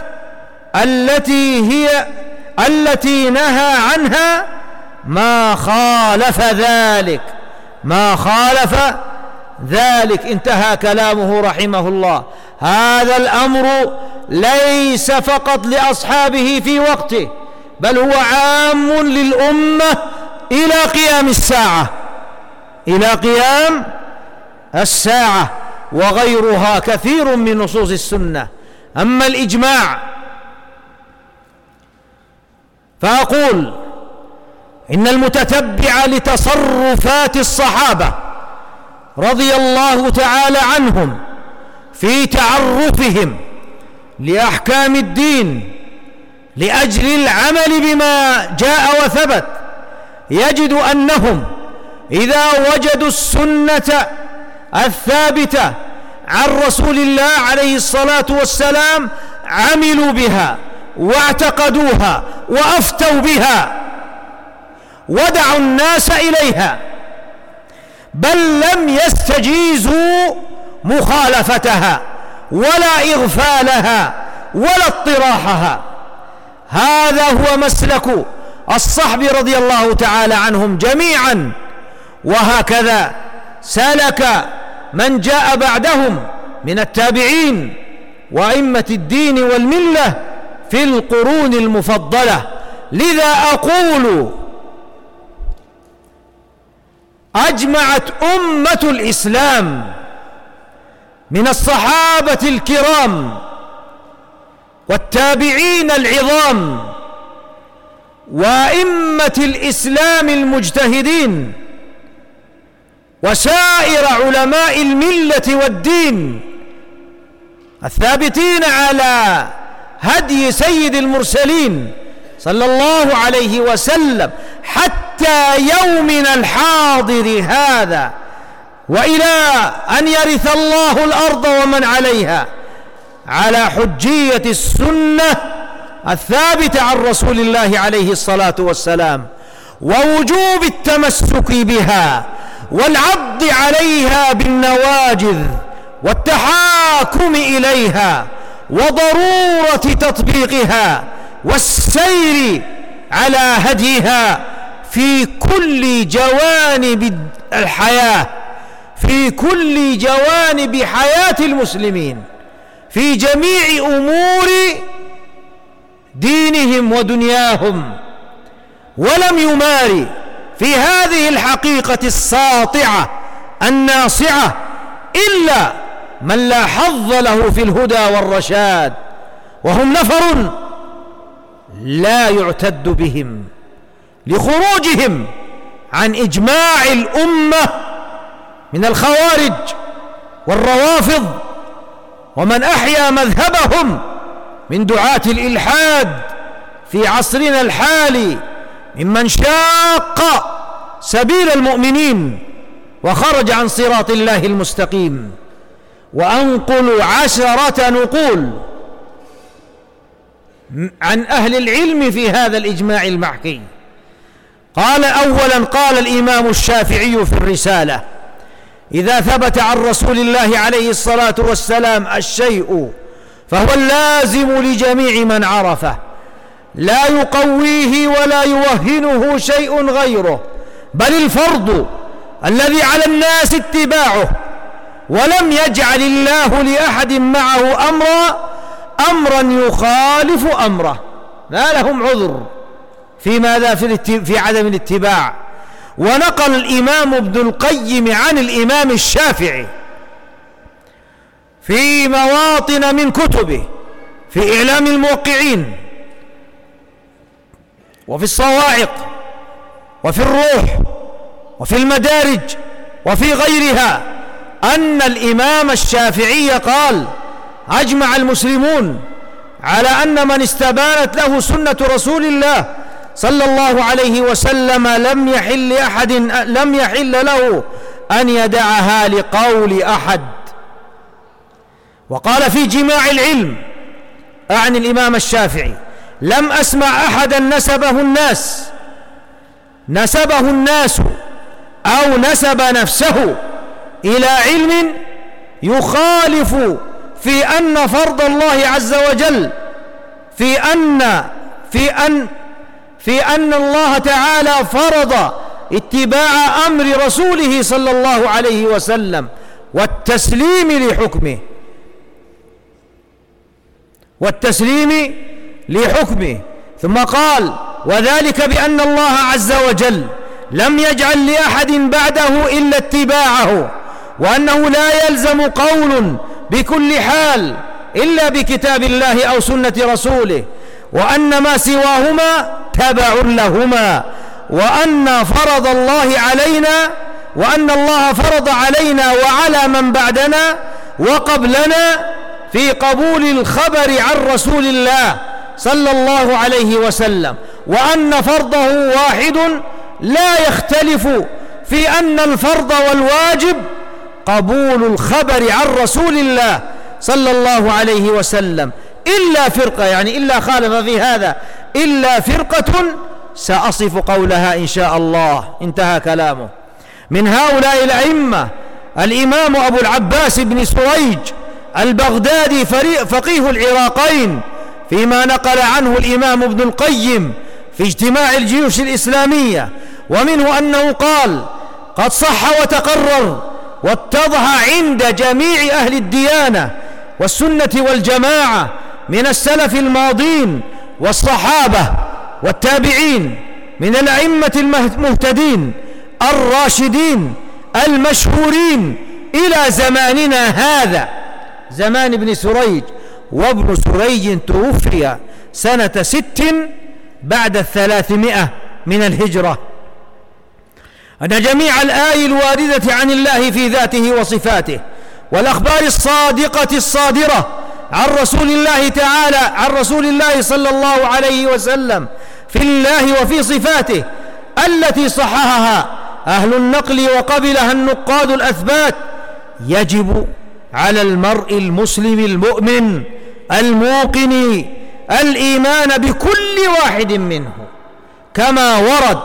التي نهى عنها ما خالف ذلك. انتهى كلامه رحمه الله. هذا الأمر ليس فقط لأصحابه في وقته، بل هو عام للأمة إلى قيام الساعة وغيرها كثير من نصوص السنة. أما الإجماع فأقول إن المتتبع لتصرفات الصحابة رضي الله تعالى عنهم في تعرفهم لأحكام الدين لأجل العمل بما جاء وثبت، يجد أنهم إذا وجدوا السنة الثابتة عن رسول الله عليه الصلاة والسلام عملوا بها واعتقدوها وأفتوا بها ودعوا الناس إليها، بل لم يستجيزوا مخالفتها ولا إغفالها ولا اطراحها. هذا هو مسلك الصحب رضي الله تعالى عنهم جميعا، وهكذا سلك من جاء بعدهم من التابعين وأئمة الدين والملة في القرون المفضلة. لذا أقول أجمعت أمة الإسلام من الصحابة الكرام والتابعين العظام وأئمة الإسلام المجتهدين وسائر علماء الملة والدين الثابتين على هدي سيد المرسلين صلى الله عليه وسلم حتى يومنا الحاضر هذا، وإلى أن يرث الله الأرض ومن عليها، على حجية السنة الثابتة عن رسول الله عليه الصلاة والسلام، ووجوب التمسك بها والعض عليها بالنواجذ والتحاكم إليها، وضرورة تطبيقها والسير على هديها في كل جوانب الحياة، في كل جوانب حياة المسلمين، في جميع أمور دينهم ودنياهم. ولم يماري في هذه الحقيقة الساطعة الناصعة إلا من لا حظ له في الهدى والرشاد، وهم نفر لا يعتد بهم لخروجهم عن إجماع الأمة من الخوارج والروافض ومن أحيا مذهبهم من دعاة الإلحاد في عصرنا الحالي، ممن شاق سبيل المؤمنين وخرج عن صراط الله المستقيم. وأنقل 10 نقول عن أهل العلم في هذا الإجماع المحكي. أولا قال الإمام الشافعي في الرسالة: إذا ثبت عن رسول الله عليه الصلاة والسلام الشيء فهو اللازم لجميع من عرفه، لا يقويه ولا يوهنه شيء غيره، بل الفرض الذي على الناس اتباعه، ولم يجعل الله لأحد معه أمرا يخالف أمره، ما لهم عذر في عدم الاتباع. ونقل الإمام ابن القيم عن الإمام الشافعي في مواطن من كتبه، في إعلام الموقعين، وفي الصواعق، وفي الروح، وفي المدارج، وفي غيرها، أن الإمام الشافعي قال: أجمع المسلمون على أن من استبانت له سنة رسول الله صلى الله عليه وسلم لم يحل له أن يدعها لقول أحد. وقال في جماع العلم، أعني الإمام الشافعي: لم أسمع أحدا نسبه الناس أو نسب نفسه إلى علم يخالف في أن فرض الله عز وجل، في أن الله تعالى فرض اتباع أمر رسوله صلى الله عليه وسلم والتسليم لحكمه. ثم قال: وذلك بأن الله عز وجل لم يجعل لأحد بعده إلا اتباعه، وأنه لا يلزم قول بكل حال إلا بكتاب الله أو سنة رسوله، وأن ما سواهما تبع لهما، وأن الله فرض علينا وعلى من بعدنا وقبلنا في قبول الخبر عن رسول الله صلى الله عليه وسلم، وأن فرضه واحد لا يختلف في أن الفرض والواجب قبول الخبر عن رسول الله صلى الله عليه وسلم، إلا فرقة، يعني إلا خالف في هذا إلا فرقة سأصف قولها إن شاء الله. انتهى كلامه. من هؤلاء الأئمة الإمام أبو العباس بن سريج البغدادي فقيه العراقين، فيما نقل عنه الإمام ابن القيم في اجتماع الجيوش الإسلامية، ومنه أنه قال: قد صح وتقرر واتضح عند جميع أهل الديانة والسنة والجماعة من السلف الماضين والصحابة والتابعين من الأئمة المهتدين الراشدين المشهورين إلى زماننا هذا، زمان ابن سريج. وابن سريج توفي سنة 6 بعد 300 من الهجرة، أن جميع الآي الواردة عن الله في ذاته وصفاته والأخبار الصادقة الصادرة عن رسول الله صلى الله عليه وسلم في الله وفي صفاته التي صححها أهل النقل وقبلها النقاد الأثبات، يجب على المرء المسلم المؤمن الموقن الإيمان بكل واحد منه كما ورد،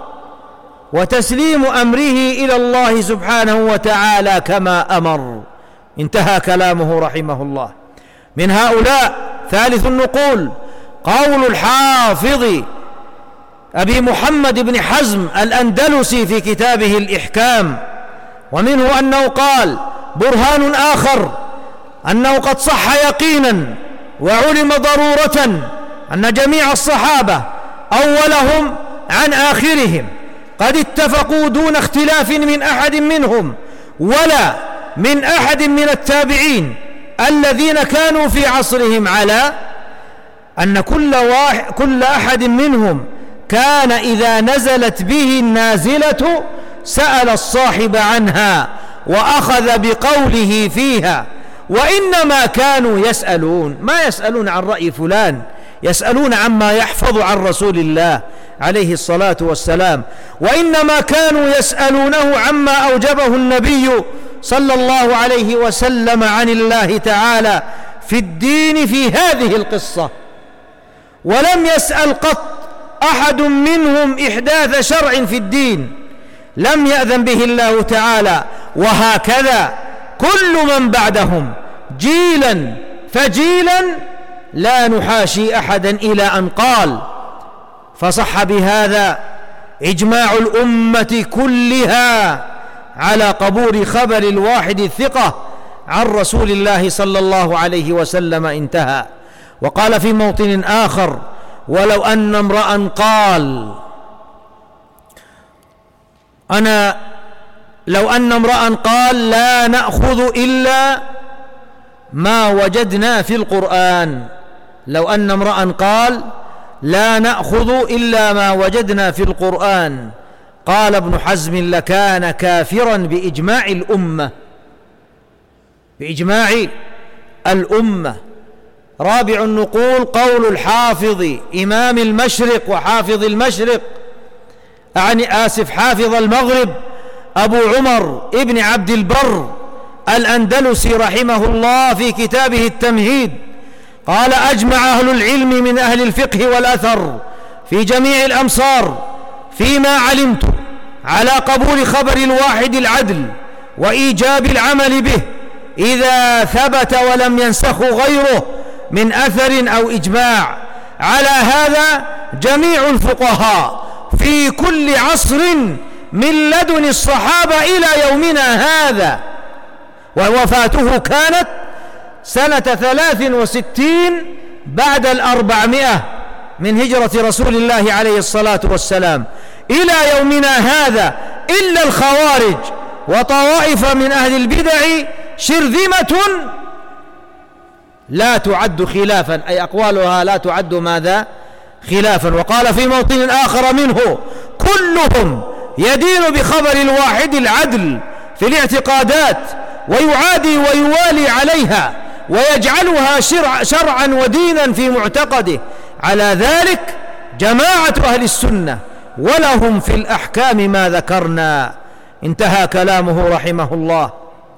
وتسليم أمره إلى الله سبحانه وتعالى كما أمر. انتهى كلامه رحمه الله. من هؤلاء ثالث النقول قول الحافظ أبي محمد بن حزم الأندلسي في كتابه الإحكام، ومنه أنه قال: برهان آخر أنه قد صح يقينا وعلم ضرورة أن جميع الصحابة أولهم عن آخرهم قد اتفقوا دون اختلاف من أحد منهم ولا من أحد من التابعين الذين كانوا في عصرهم على أن كل أحد منهم كان إذا نزلت به النازلة سأل الصاحب عنها وأخذ بقوله فيها، وإنما كانوا يسألون، ما يسألون عن رأي فلان، يسألون عما يحفظ عن رسول الله عليه الصلاة والسلام، وإنما كانوا يسألونه عما أوجبه النبي صلى الله عليه وسلم عن الله تعالى في الدين في هذه القصة. ولم يسأل قط أحد منهم إحداث شرع في الدين لم يأذن به الله تعالى، وهكذا كل من بعدهم جيلا فجيلا لا نحاشي أحدا إلى أن قال. فصح بهذا إجماع الأمة كلها على قبول خبر الواحد الثقة عن رسول الله صلى الله عليه وسلم. انتهى. وقال في موطن آخر: ولو أن امرأ قال لو أن امرأ قال لا نأخذ إلا ما وجدنا في القرآن. لو أن امرأ قال لا نأخذ إلا ما وجدنا في القرآن، قال ابن حزم لكان كافرا بإجماع الأمة، بإجماع الأمة. رابع النقول قول الحافظ إمام المشرق وحافظ المشرق، حافظ المغرب أبو عمر ابن عبد البر الأندلسي رحمه الله في كتابه التمهيد، قال أجمع أهل العلم من أهل الفقه والأثر في جميع الأمصار فيما علمت على قبول خبر الواحد العدل وإيجاب العمل به إذا ثبت ولم ينسخ غيره من أثر أو إجماع. على هذا جميع الفقهاء في كل عصر من لدن الصحابة إلى يومنا هذا، ووفاته كانت سنة 63 بعد 400 من هجرة رسول الله عليه الصلاة والسلام إلى يومنا هذا، إلا الخوارج وطوائف من أهل البدع شرذمة لا تعد خلافا، أي أقوالها لا تعد ماذا؟ خلافا. وقال في موطن آخر منه كلهم يدين بخبر الواحد العدل في الاعتقادات ويعادي ويوالي عليها ويجعلها شرعا ودينا في معتقده. على ذلك جماعة أهل السنة ولهم في الأحكام ما ذكرنا. انتهى كلامه رحمه الله.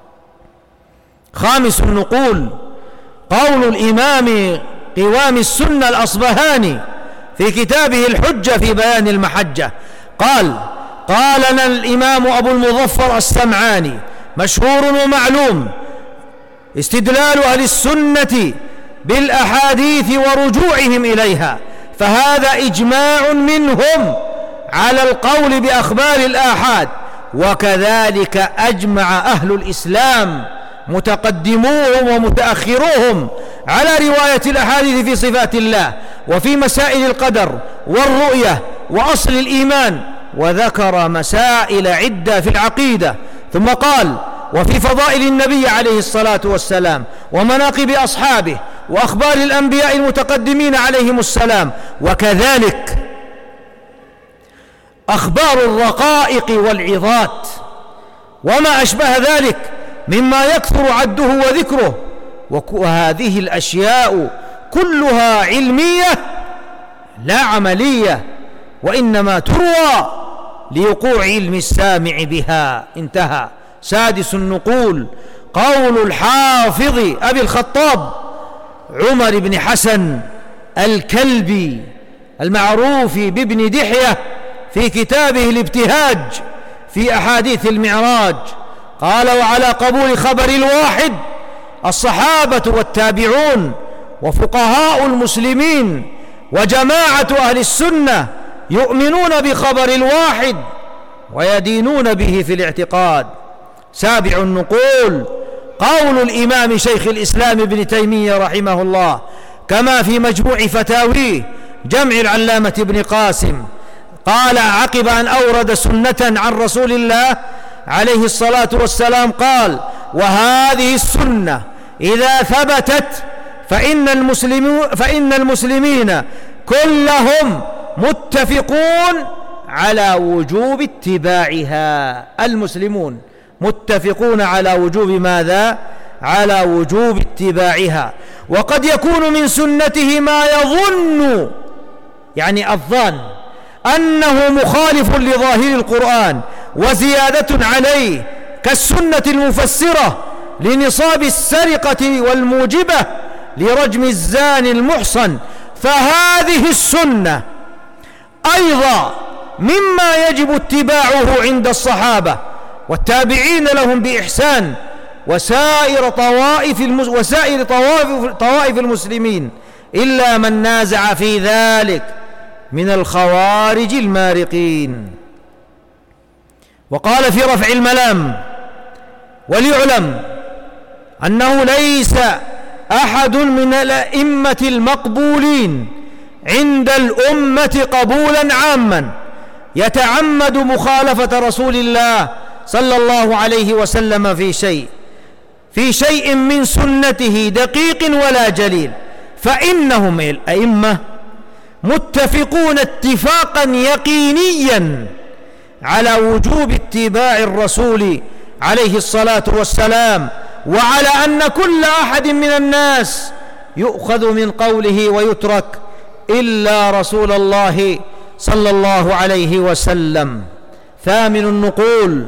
خامس النقول قول الإمام قوام السنة الأصبهاني في كتابه الحجة في بيان المحجة، قال لنا الإمام أبو المظفر السمعاني مشهور ومعلوم استدلال أهل السنة بالأحاديث ورجوعهم إليها، فهذا إجماع منهم على القول بأخبار الآحاد، وكذلك أجمع أهل الإسلام متقدموهم ومتأخروهم على رواية الأحاديث في صفات الله وفي مسائل القدر والرؤية وأصل الإيمان، وذكر مسائل عدة في العقيدة. ثم قال وفي فضائل النبي عليه الصلاة والسلام ومناقب أصحابه وأخبار الأنبياء المتقدمين عليهم السلام، وكذلك أخبار الرقائق والعظات وما أشبه ذلك مما يكثر عده وذكره. وهذه الأشياء كلها علمية لا عملية، وإنما تروى لوقوع علم السامع بها. انتهى. سادس النقول قول الحافظ أبي الخطاب عمر بن حسن الكلبي المعروف بابن دحية في كتابه الابتهاج في أحاديث المعراج، قال وعلى قبول خبر الواحد الصحابة والتابعون وفقهاء المسلمين وجماعة أهل السنة يؤمنون بخبر الواحد ويدينون به في الاعتقاد. سابع النقول قول الإمام شيخ الإسلام ابن تيمية رحمه الله كما في مجموع فتاويه جمع العلامة ابن قاسم، قال عقب أن أورد سنة عن رسول الله عليه الصلاة والسلام قال وهذه السنة إذا ثبتت فإن المسلمين كلهم متفقون على وجوب اتباعها. المسلمون متفقون على وجوب ماذا؟ على وجوب اتباعها. وقد يكون من سنته ما يظن، يعني الظن، أنه مخالف لظاهر القرآن وزيادة عليه، كالسنة المفسرة لنصاب السرقة والموجبة لرجم الزاني المحصن، فهذه السنة أيضا مما يجب اتباعه عند الصحابة والتابعين لهم بإحسان وسائر طوائف المسلمين، إلا من نازع في ذلك من الخوارج المارقين. وقال في رفع الملام وليعلم أنه ليس أحد من الأئمة المقبولين عند الأمة قبولا عاما يتعمد مخالفة رسول الله صلى الله عليه وسلم في شيء في شيء من سنته دقيق ولا جليل، فإنهم الأئمة متفقون اتفاقا يقينيا على وجوب اتباع الرسول عليه الصلاة والسلام، وعلى أن كل أحد من الناس يؤخذ من قوله ويترك إلا رسول الله صلى الله عليه وسلم. ثامن النقول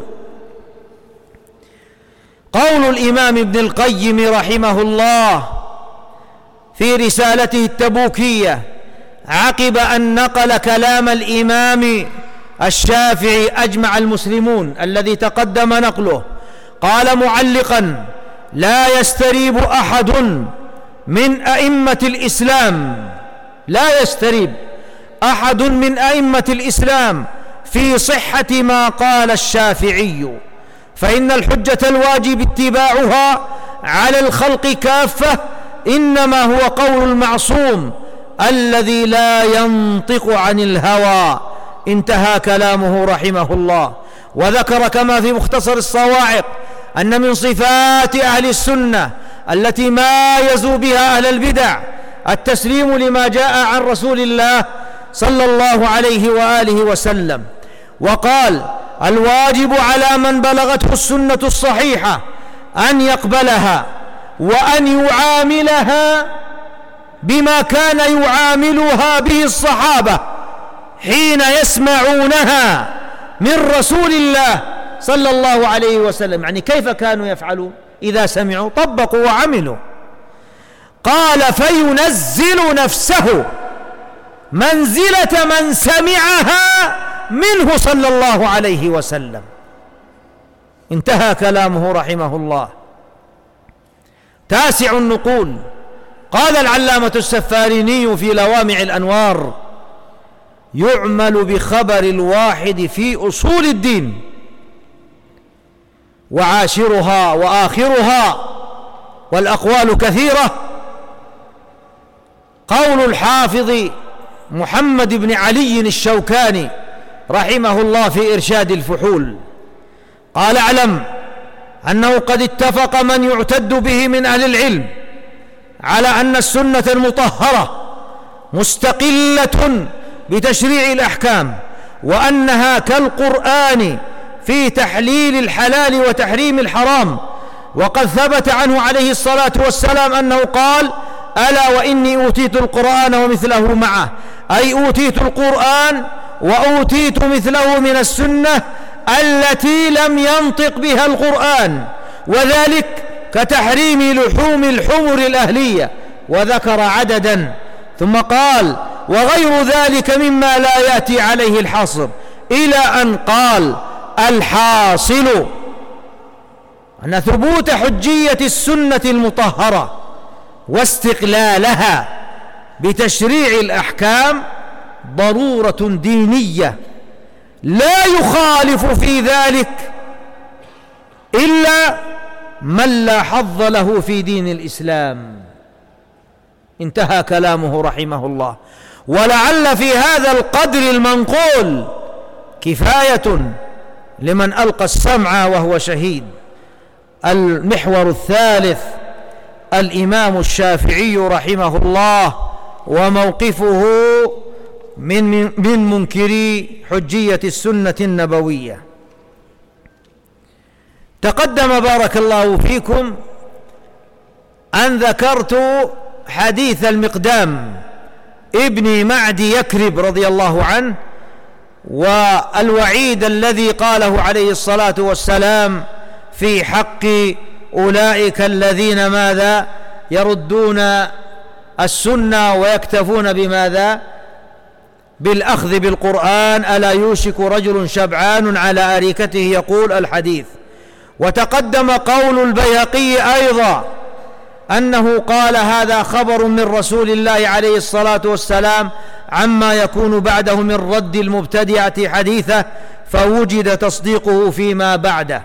قول الإمام ابن القيم رحمه الله في رسالته التبوكية عقب أن نقل كلام الإمام الشافعي أجمع المسلمون الذي تقدم نقله، قال معلقا: لا يستريب أحد من أئمة الإسلام، لا يستريب أحد من أئمة الإسلام في صحة ما قال الشافعي، فإن الحجة الواجب اتباعها على الخلق كافة إنما هو قول المعصوم الذي لا ينطق عن الهوى. انتهى كلامه رحمه الله. وذكر كما في مختصر الصواعق أن من صفات أهل السنة التي مايزوا بها أهل البدع التسليم لما جاء عن رسول الله صلى الله عليه وآله وسلم. وقال: الواجب على من بلغته السنة الصحيحة أن يقبلها وأن يعاملها بما كان يعاملها به الصحابة حين يسمعونها من رسول الله صلى الله عليه وسلم. يعني كيف كانوا يفعلون إذا سمعوا؟ طبقوا وعملوا. قال: فينزل نفسه منزلة من سمعها منه صلى الله عليه وسلم. انتهى كلامه رحمه الله. تاسع النقول قال العلامة السفاريني في لوامع الأنوار: يعمل بخبر الواحد في أصول الدين وعاشرها وآخرها، والأقوال كثيرة. قول الحافظ محمد بن علي الشوكاني رحمه الله في إرشاد الفحول قال: اعلم أنه قد اتفق من يعتد به من أهل العلم على أن السنة المطهرة مستقلة بتشريع الأحكام، وأنها كالقرآن في تحليل الحلال وتحريم الحرام. وقد ثبت عنه عليه الصلاة والسلام أنه قال: ألا وإني أوتيت القرآن ومثله معه، أي أوتيت القرآن وأوتيت مثله من السنة التي لم ينطق بها القرآن، وذلك كتحريم لحوم الحمر الأهلية، وذكر عددا. ثم قال: وغير ذلك مما لا يأتي عليه الحصر، إلى أن قال: الحاصل أن ثبوت حجية السنة المطهرة واستقلالها بتشريع الأحكام ضرورة دينية لا يخالف في ذلك إلا من لا حظ له في دين الإسلام. انتهى كلامه رحمه الله. ولعل في هذا القدر المنقول كفاية لمن ألقى السمع وهو شهيد. المحور الثالث الإمام الشافعي رحمه الله وموقفه من منكري حجية السنة النبوية. تقدم بارك الله فيكم أن ذكرت حديث المقدام ابن معدي يكرب رضي الله عنه، والوعيد الذي قاله عليه الصلاة والسلام في حق أولئك الذين ماذا يردون السنة ويكتفون بماذا بالأخذ بالقرآن: ألا يوشك رجل شبعان على أريكته يقول الحديث. وتقدم قول البيهقي أيضا أنه قال: هذا خبر من رسول الله عليه الصلاة والسلام عما يكون بعده من رد المبتدعة حديثه، فوجد تصديقه فيما بعده.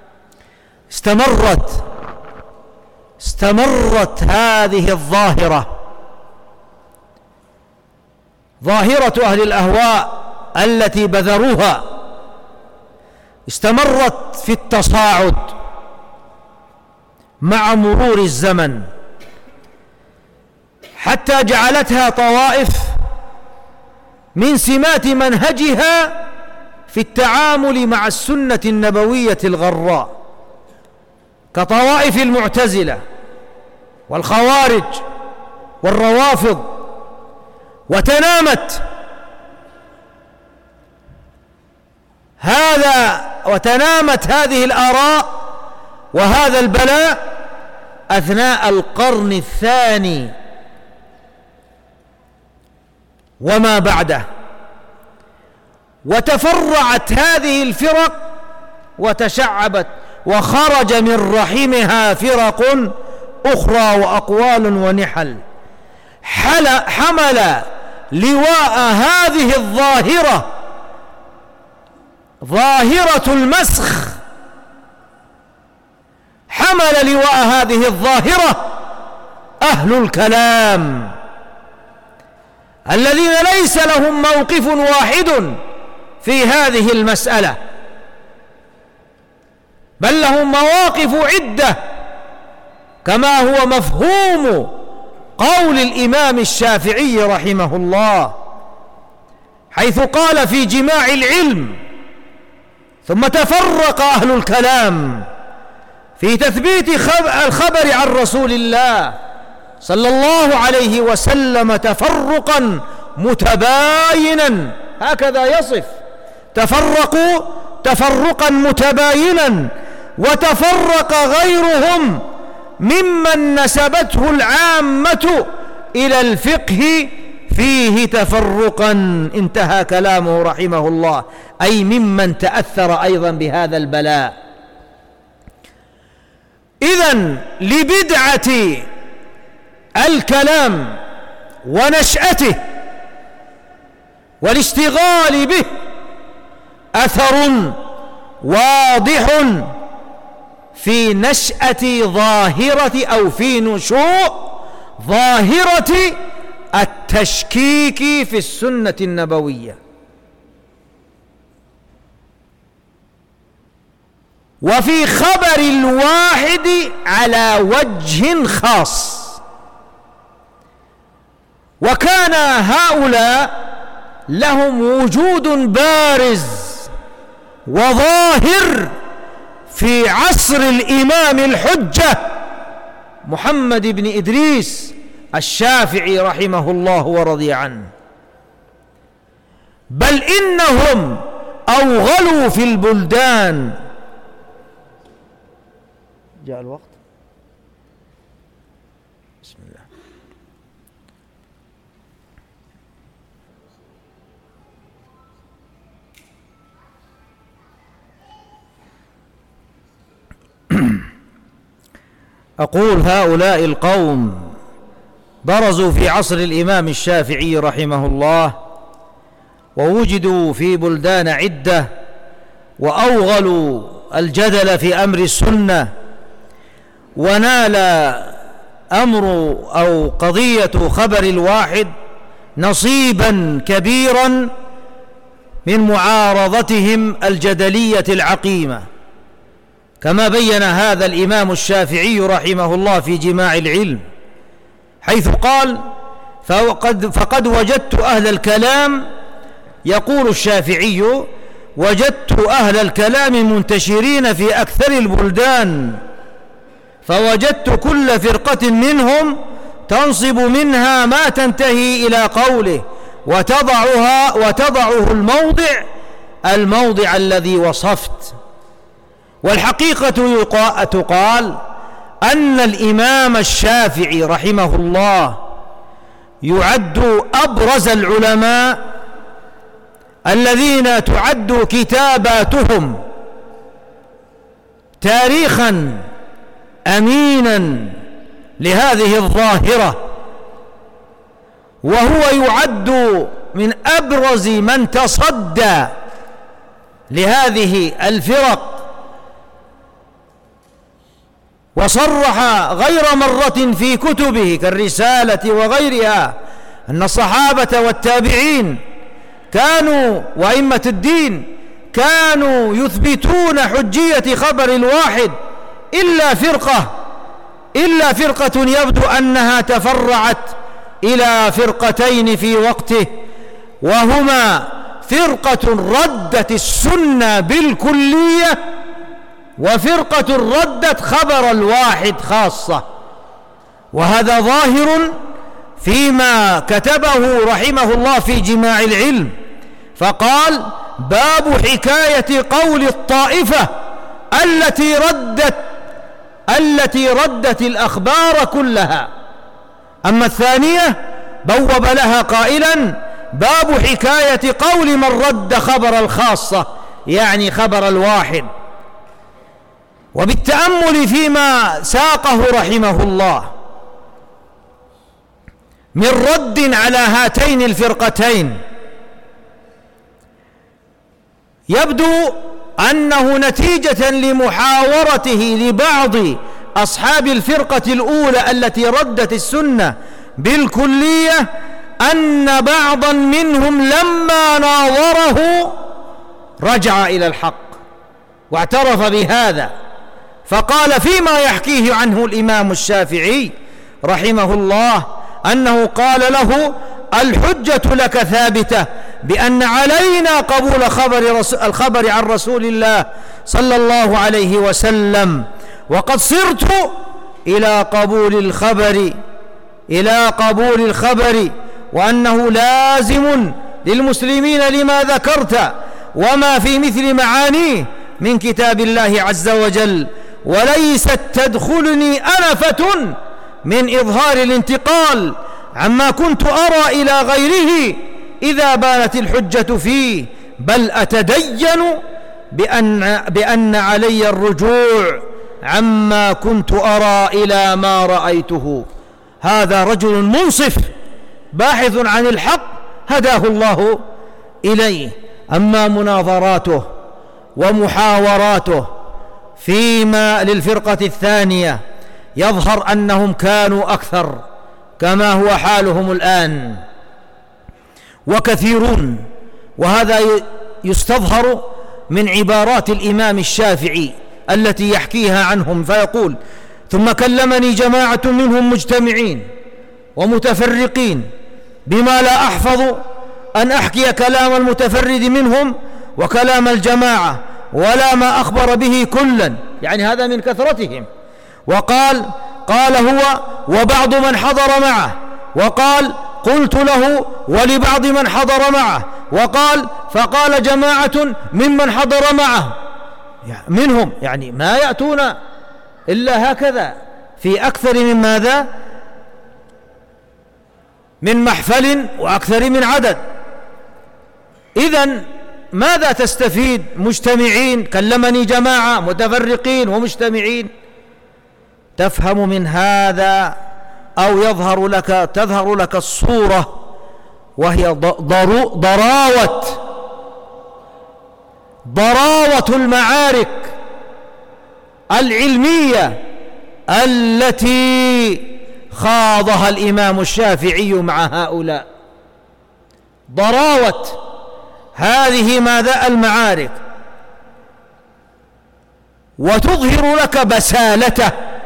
استمرت هذه الظاهرة، ظاهرة أهل الأهواء التي بذروها، استمرت في التصاعد مع مرور الزمن، حتى جعلتها طوائف من سمات منهجها في التعامل مع السنة النبوية الغراء، كطوائف المعتزلة والخوارج والروافض. وتنامت هذه الآراء وهذا البلاء أثناء القرن الثاني وما بعده، وتفرعت هذه الفرق وتشعبت، وخرج من رحمها فرق أخرى وأقوال ونحل حمل لواء هذه الظاهرة، ظاهرة المسخ، حمل لواء هذه الظاهرة أهل الكلام الذين ليس لهم موقف واحد في هذه المسألة، بل لهم مواقف عدة، كما هو مفهوم قول الإمام الشافعي رحمه الله، حيث قال في جماع العلم: ثم تفرق أهل الكلام في تثبيت الخبر عن رسول الله صلى الله عليه وسلم تفرقا متباينا، هكذا يصف: تفرقوا تفرقا متباينا، وتفرق غيرهم ممن نسبته العامة إلى الفقه فيه تفرقا. انتهى كلامه رحمه الله، أي ممن تأثر أيضا بهذا البلاء. إذن لبدعة الكلام ونشأته والاشتغال به أثر واضح في نشأة ظاهرة أو في نشوء ظاهرة التشكيك في السنة النبوية، وفي خبر الواحد على وجه خاص. وكان هؤلاء لهم وجود بارز وظاهر في عصر الإمام الحجة محمد بن إدريس الشافعي رحمه الله ورضي عنه، بل إنهم أوغلوا في البلدان. جاء الوقت. بسم الله. أقول هؤلاء القوم برزوا في عصر الإمام الشافعي رحمه الله، ووجدوا في بلدان عدة، وأوغلوا الجدل في أمر السنة، ونال أمر أو قضية خبر الواحد نصيبا كبيرا من معارضتهم الجدلية العقيمة، كما بين هذا الإمام الشافعي رحمه الله في جماع العلم، حيث قال: فقد وجدت أهل الكلام، يقول الشافعي: وجدت أهل الكلام منتشرين في أكثر البلدان، فوجدت كل فرقة منهم تنصب منها ما تنتهي إلى قوله، وتضعه الموضع الذي وصفت. والحقيقة تقال أن الإمام الشافعي رحمه الله يعد أبرز العلماء الذين تعد كتاباتهم تاريخا أمينا لهذه الظاهرة، وهو يعد من أبرز من تصدى لهذه الفرق، وصرح غير مرة في كتبه كالرسالة وغيرها أن الصحابة والتابعين كانوا وأئمة الدين كانوا يثبتون حجية خبر الواحد إلا فرقة إلا فرقة يبدو أنها تفرعت إلى فرقتين في وقته، وهما فرقة ردت السنة بالكلية، وفرقة ردت خبر الواحد خاصة. وهذا ظاهر فيما كتبه رحمه الله في جماع العلم، فقال: باب حكاية قول الطائفة التي ردت الأخبار كلها. أما الثانية بوب لها قائلا: باب حكاية قول من رد خبر الخاصة، يعني خبر الواحد. وبالتأمل فيما ساقه رحمه الله من رد على هاتين الفرقتين، يبدو أنه نتيجة لمحاورته لبعض أصحاب الفرقة الأولى التي ردت السنة بالكلية، أن بعضا منهم لما ناظره رجع إلى الحق واعترف بهذا، فقال فيما يحكيه عنه الإمام الشافعي رحمه الله أنه قال له: الحجة لك ثابتة بأن علينا قبول الخبر عن رسول الله صلى الله عليه وسلم، وقد صرت إلى قبول الخبر وأنه لازم للمسلمين لما ذكرت وما في مثل معانيه من كتاب الله عز وجل، وليست تدخلني أنفة من إظهار الانتقال عما كنت أرى إلى غيره إذا بانت الحجة فيه، بل أتدين بأن علي الرجوع عما كنت أرى إلى ما رأيته. هذا رجل منصف باحث عن الحق هداه الله إليه. أما مناظراته ومحاوراته فيما للفرقة الثانية يظهر أنهم كانوا أكثر كما هو حالهم الآن وكثيرون، وهذا يستظهر من عبارات الإمام الشافعي التي يحكيها عنهم، فيقول: ثم كلمني جماعة منهم مجتمعين ومتفرقين بما لا أحفظ أن أحكي كلام المتفرد منهم وكلام الجماعة ولا ما أخبر به كلا، يعني هذا من كثرتهم. وقال هو وبعض من حضر معه، وقال قلت له ولبعض من حضر معه، وقال فقال جماعة ممن حضر معه منهم، يعني ما يأتون إلا هكذا في أكثر من ماذا؟ من محفل وأكثر من عدد. إذن ماذا تستفيد؟ مجتمعين، كلمني جماعة، متفرقين ومجتمعين. تفهم من هذا أو تظهر لك الصورة، وهي ضراوة المعارك العلمية التي خاضها الإمام الشافعي مع هؤلاء. ضراوة هذه ماذا؟ المعارك، وتظهر لك بسالته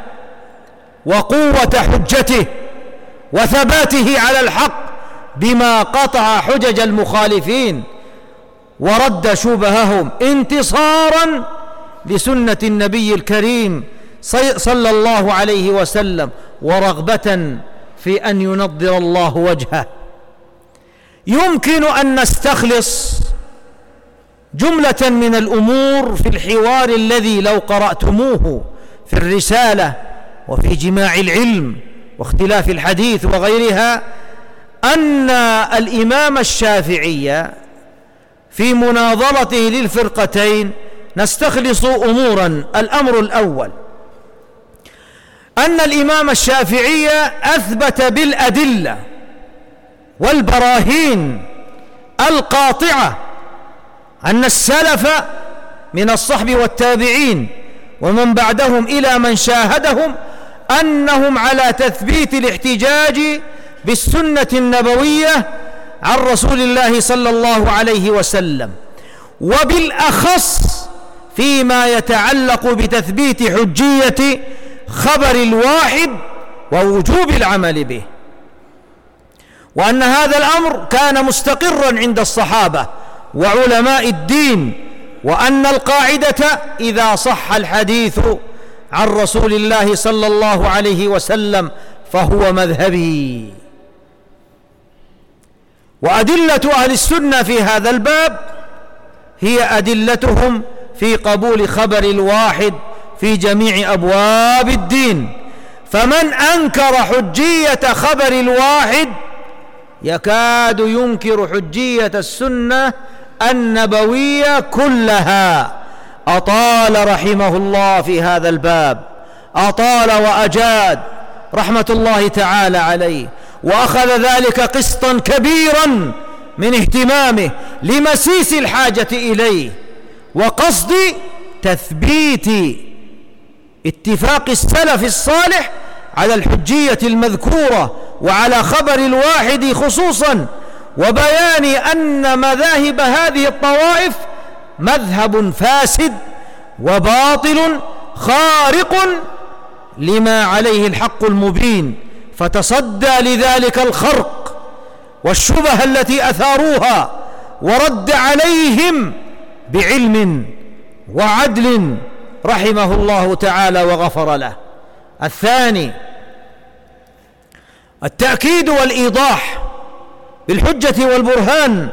وقوة حجته وثباته على الحق بما قطع حجج المخالفين ورد شبههم انتصارا لسنة النبي الكريم صلى الله عليه وسلم، ورغبة في أن ينضر الله وجهه. يمكن أن نستخلص جملة من الأمور في الحوار الذي لو قرأتموه في الرسالة وفي جماع العلم واختلاف الحديث وغيرها، أن الإمام الشافعي في مناظرته للفرقتين نستخلص أمورا. الأمر الأول أن الإمام الشافعي أثبت بالأدلة والبراهين القاطعة أن السلف من الصحب والتابعين ومن بعدهم إلى من شاهدهم أنهم على تثبيت الاحتجاج بالسنة النبوية عن رسول الله صلى الله عليه وسلم، وبالأخص فيما يتعلق بتثبيت حجية خبر الواحد ووجوب العمل به، وأن هذا الأمر كان مستقرا عند الصحابة وعلماء الدين، وأن القاعدة إذا صح الحديث عن رسول الله صلى الله عليه وسلم فهو مذهبي. وأدلة أهل السنة في هذا الباب هي أدلتهم في قبول خبر الواحد في جميع أبواب الدين. فمن أنكر حجية خبر الواحد يكاد ينكر حجية السنة النبوية كلها. أطال رحمه الله في هذا الباب، أطال وأجاد رحمة الله تعالى عليه، وأخذ ذلك قسطا كبيرا من اهتمامه لمسيس الحاجة إليه، وقصد تثبيت اتفاق السلف الصالح على الحجية المذكورة وعلى خبر الواحد خصوصا، وبيان أن مذاهب هذه الطوائف مذهب فاسد وباطل خارق لما عليه الحق المبين، فتصدى لذلك الخرق والشبه التي أثاروها، ورد عليهم بعلم وعدل رحمه الله تعالى وغفر له. الثاني التأكيد والإيضاح بالحجة والبرهان،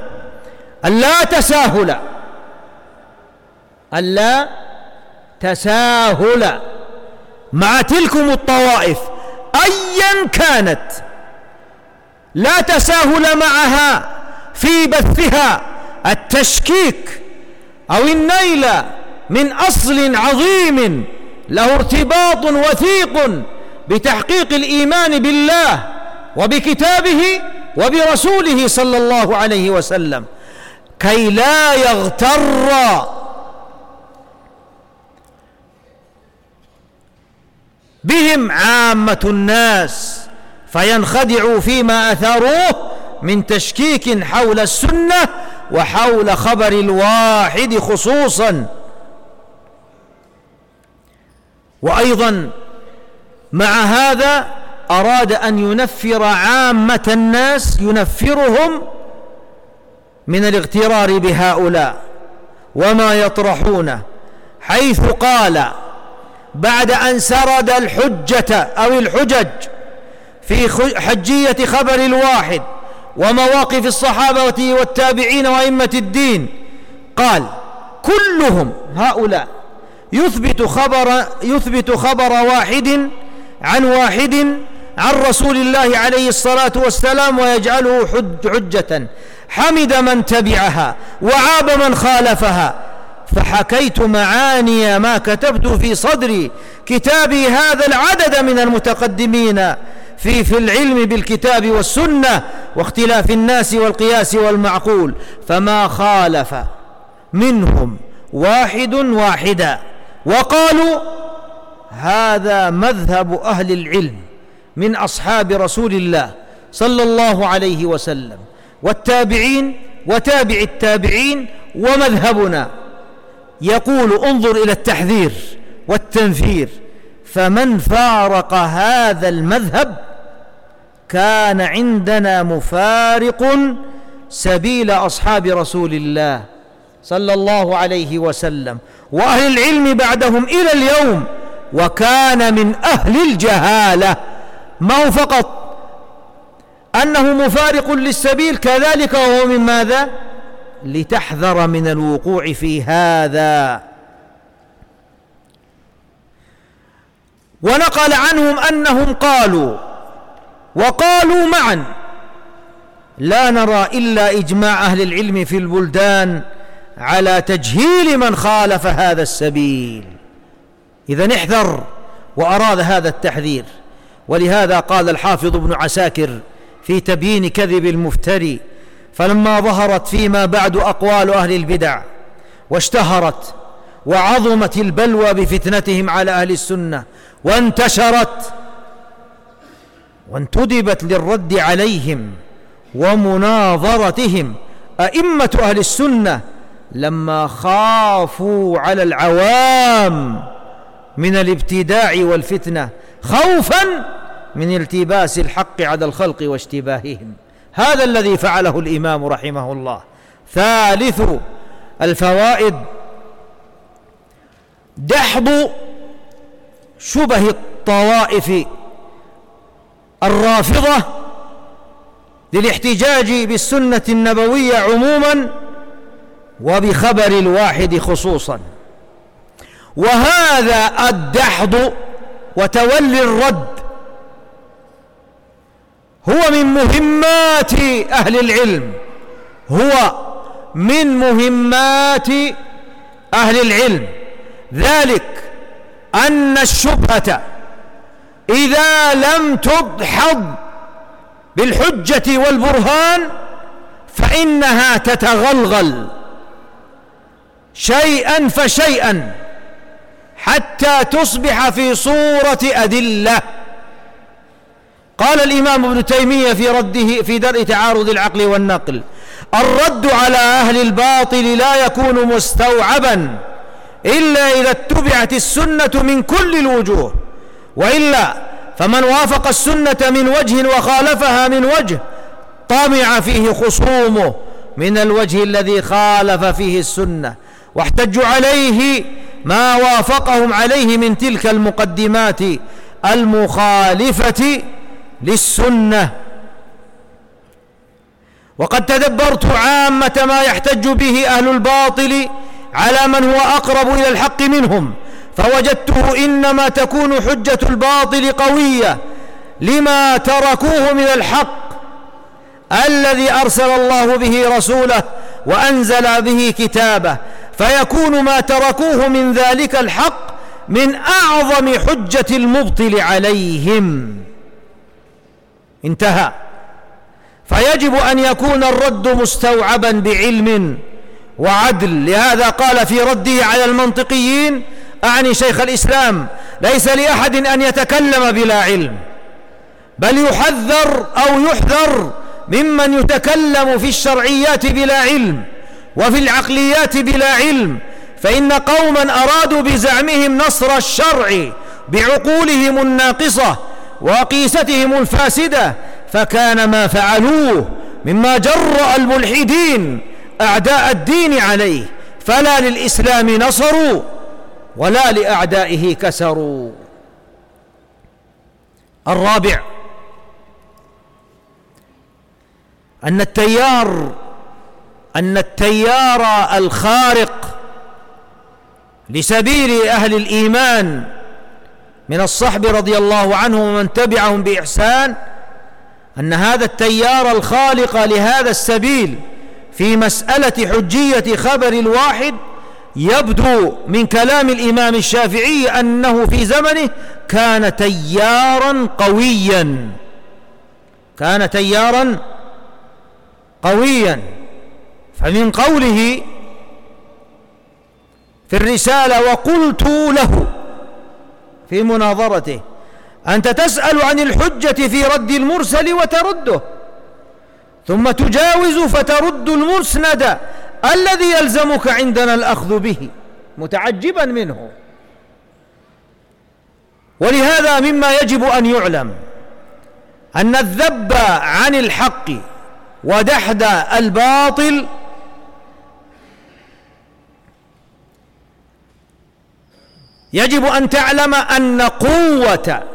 ألا تساهل مع تلكم الطوائف أيا كانت، لا تساهل معها في بثها التشكيك أو النيل من أصل عظيم له ارتباط وثيق بتحقيق الإيمان بالله وبكتابه وبرسوله صلى الله عليه وسلم، كي لا يغتر بهم عامة الناس فينخدعوا فيما أثاروه من تشكيك حول السنة وحول خبر الواحد خصوصا. وأيضا مع هذا أراد أن ينفر عامة الناس، ينفرهم من الاغترار بهؤلاء وما يطرحونه، حيث قال بعد أن سرد الحجة أو الحجج في حجية خبر الواحد ومواقف الصحابة والتابعين وأئمة الدين، قال كلهم هؤلاء يثبت خبر واحد عن رسول الله عليه الصلاة والسلام ويجعله حجة، حمد من تبعها وعاب من خالفها. فحكيت معاني ما كتبت في صدر كتابي هذا العدد من المتقدمين في العلم بالكتاب والسنة واختلاف الناس والقياس والمعقول، فما خالف منهم واحدا، وقالوا هذا مذهب أهل العلم من أصحاب رسول الله صلى الله عليه وسلم والتابعين وتابع التابعين ومذهبنا. يقول انظر إلى التحذير والتنفير، فمن فارق هذا المذهب كان عندنا مفارق سبيل أصحاب رسول الله صلى الله عليه وسلم وأهل العلم بعدهم إلى اليوم، وكان من أهل الجهالة. ما هو فقط أنه مفارق للسبيل، كذلك وهو من ماذا؟ لتحذر من الوقوع في هذا. ونقل عنهم أنهم وقالوا معا لا نرى إلا إجماع أهل العلم في البلدان على تجهيل من خالف هذا السبيل. إذن احذر، وأراد هذا التحذير. ولهذا قال الحافظ ابن عساكر في تبيين كذب المفتري: فلما ظهرت فيما بعد أقوال أهل البدع واشتهرت وعظمت البلوى بفتنتهم على أهل السنة وانتشرت وانتدبت للرد عليهم ومناظرتهم، أئمة أهل السنة لما خافوا على العوام من الابتداع والفتنة، خوفا من التباس الحق على الخلق واشتباههم. هذا الذي فعله الإمام رحمه الله. ثالث الفوائد دحض شبه الطوائف الرافضة للاحتجاج بالسنة النبوية عموما وبخبر الواحد خصوصا. وهذا الدحض وتولي الرد هو من مهمات أهل العلم، هو من مهمات أهل العلم، ذلك أن الشبهة إذا لم تدحض بالحجة والبرهان فإنها تتغلغل شيئا فشيئا حتى تصبح في صورة أدلة. قال الإمام ابن تيمية في رده في درء تعارض العقل والنقل: الرد على أهل الباطل لا يكون مستوعبا إلا إذا اتبعت السنة من كل الوجوه، وإلا فمن وافق السنة من وجه وخالفها من وجه طمع فيه خصومه من الوجه الذي خالف فيه السنة، واحتجوا عليه ما وافقهم عليه من تلك المقدمات المخالفة للسنة. وقد تدبرت عامة ما يحتج به أهل الباطل على من هو أقرب إلى الحق منهم، فوجدته إنما تكون حجة الباطل قوية لما تركوه من الحق الذي أرسل الله به رسوله وأنزل به كتابه، فيكون ما تركوه من ذلك الحق من أعظم حجة المبطل عليهم. انتهى. فيجب أن يكون الرد مستوعبا بعلم وعدل. لهذا قال في رده على المنطقيين، أعني شيخ الإسلام: ليس لأحد أن يتكلم بلا علم، بل يحذر أو يحذر ممن يتكلم في الشرعيات بلا علم وفي العقليات بلا علم، فإن قوما أرادوا بزعمهم نصر الشرع بعقولهم الناقصة وقيستهم الفاسدة، فكان ما فعلوه مما جرأ الملحدين أعداء الدين عليه، فلا للإسلام نصروا ولا لأعدائه كسروا. الرابع أن التيار الخارق لسبيل أهل الإيمان من الصحب رضي الله عنهم ومن تبعهم بإحسان، أن هذا التيار الخالق لهذا السبيل في مسألة حجية خبر الواحد يبدو من كلام الإمام الشافعي أنه في زمنه كان تيارا قويا. فمن قوله في الرسالة: وقلت له في مناظرته: أنت تسأل عن الحجة في رد المرسل وترده، ثم تجاوز فترد المسند الذي يلزمك عندنا الأخذ به، متعجبا منه. ولهذا مما يجب أن يعلم أن الذب عن الحق ودحد الباطل يجب أن تعلم أن قوة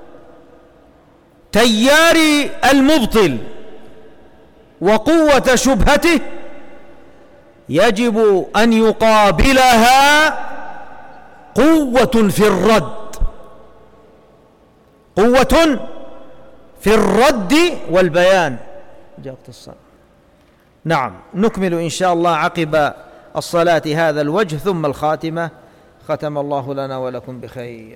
تيار المبطل وقوة شبهته يجب أن يقابلها قوة في الرد والبيان. جاءت الصلاة. نعم، نكمل إن شاء الله عقب الصلاة هذا الوجه، ثم الخاتمة. ختم الله لنا ولكم بخير.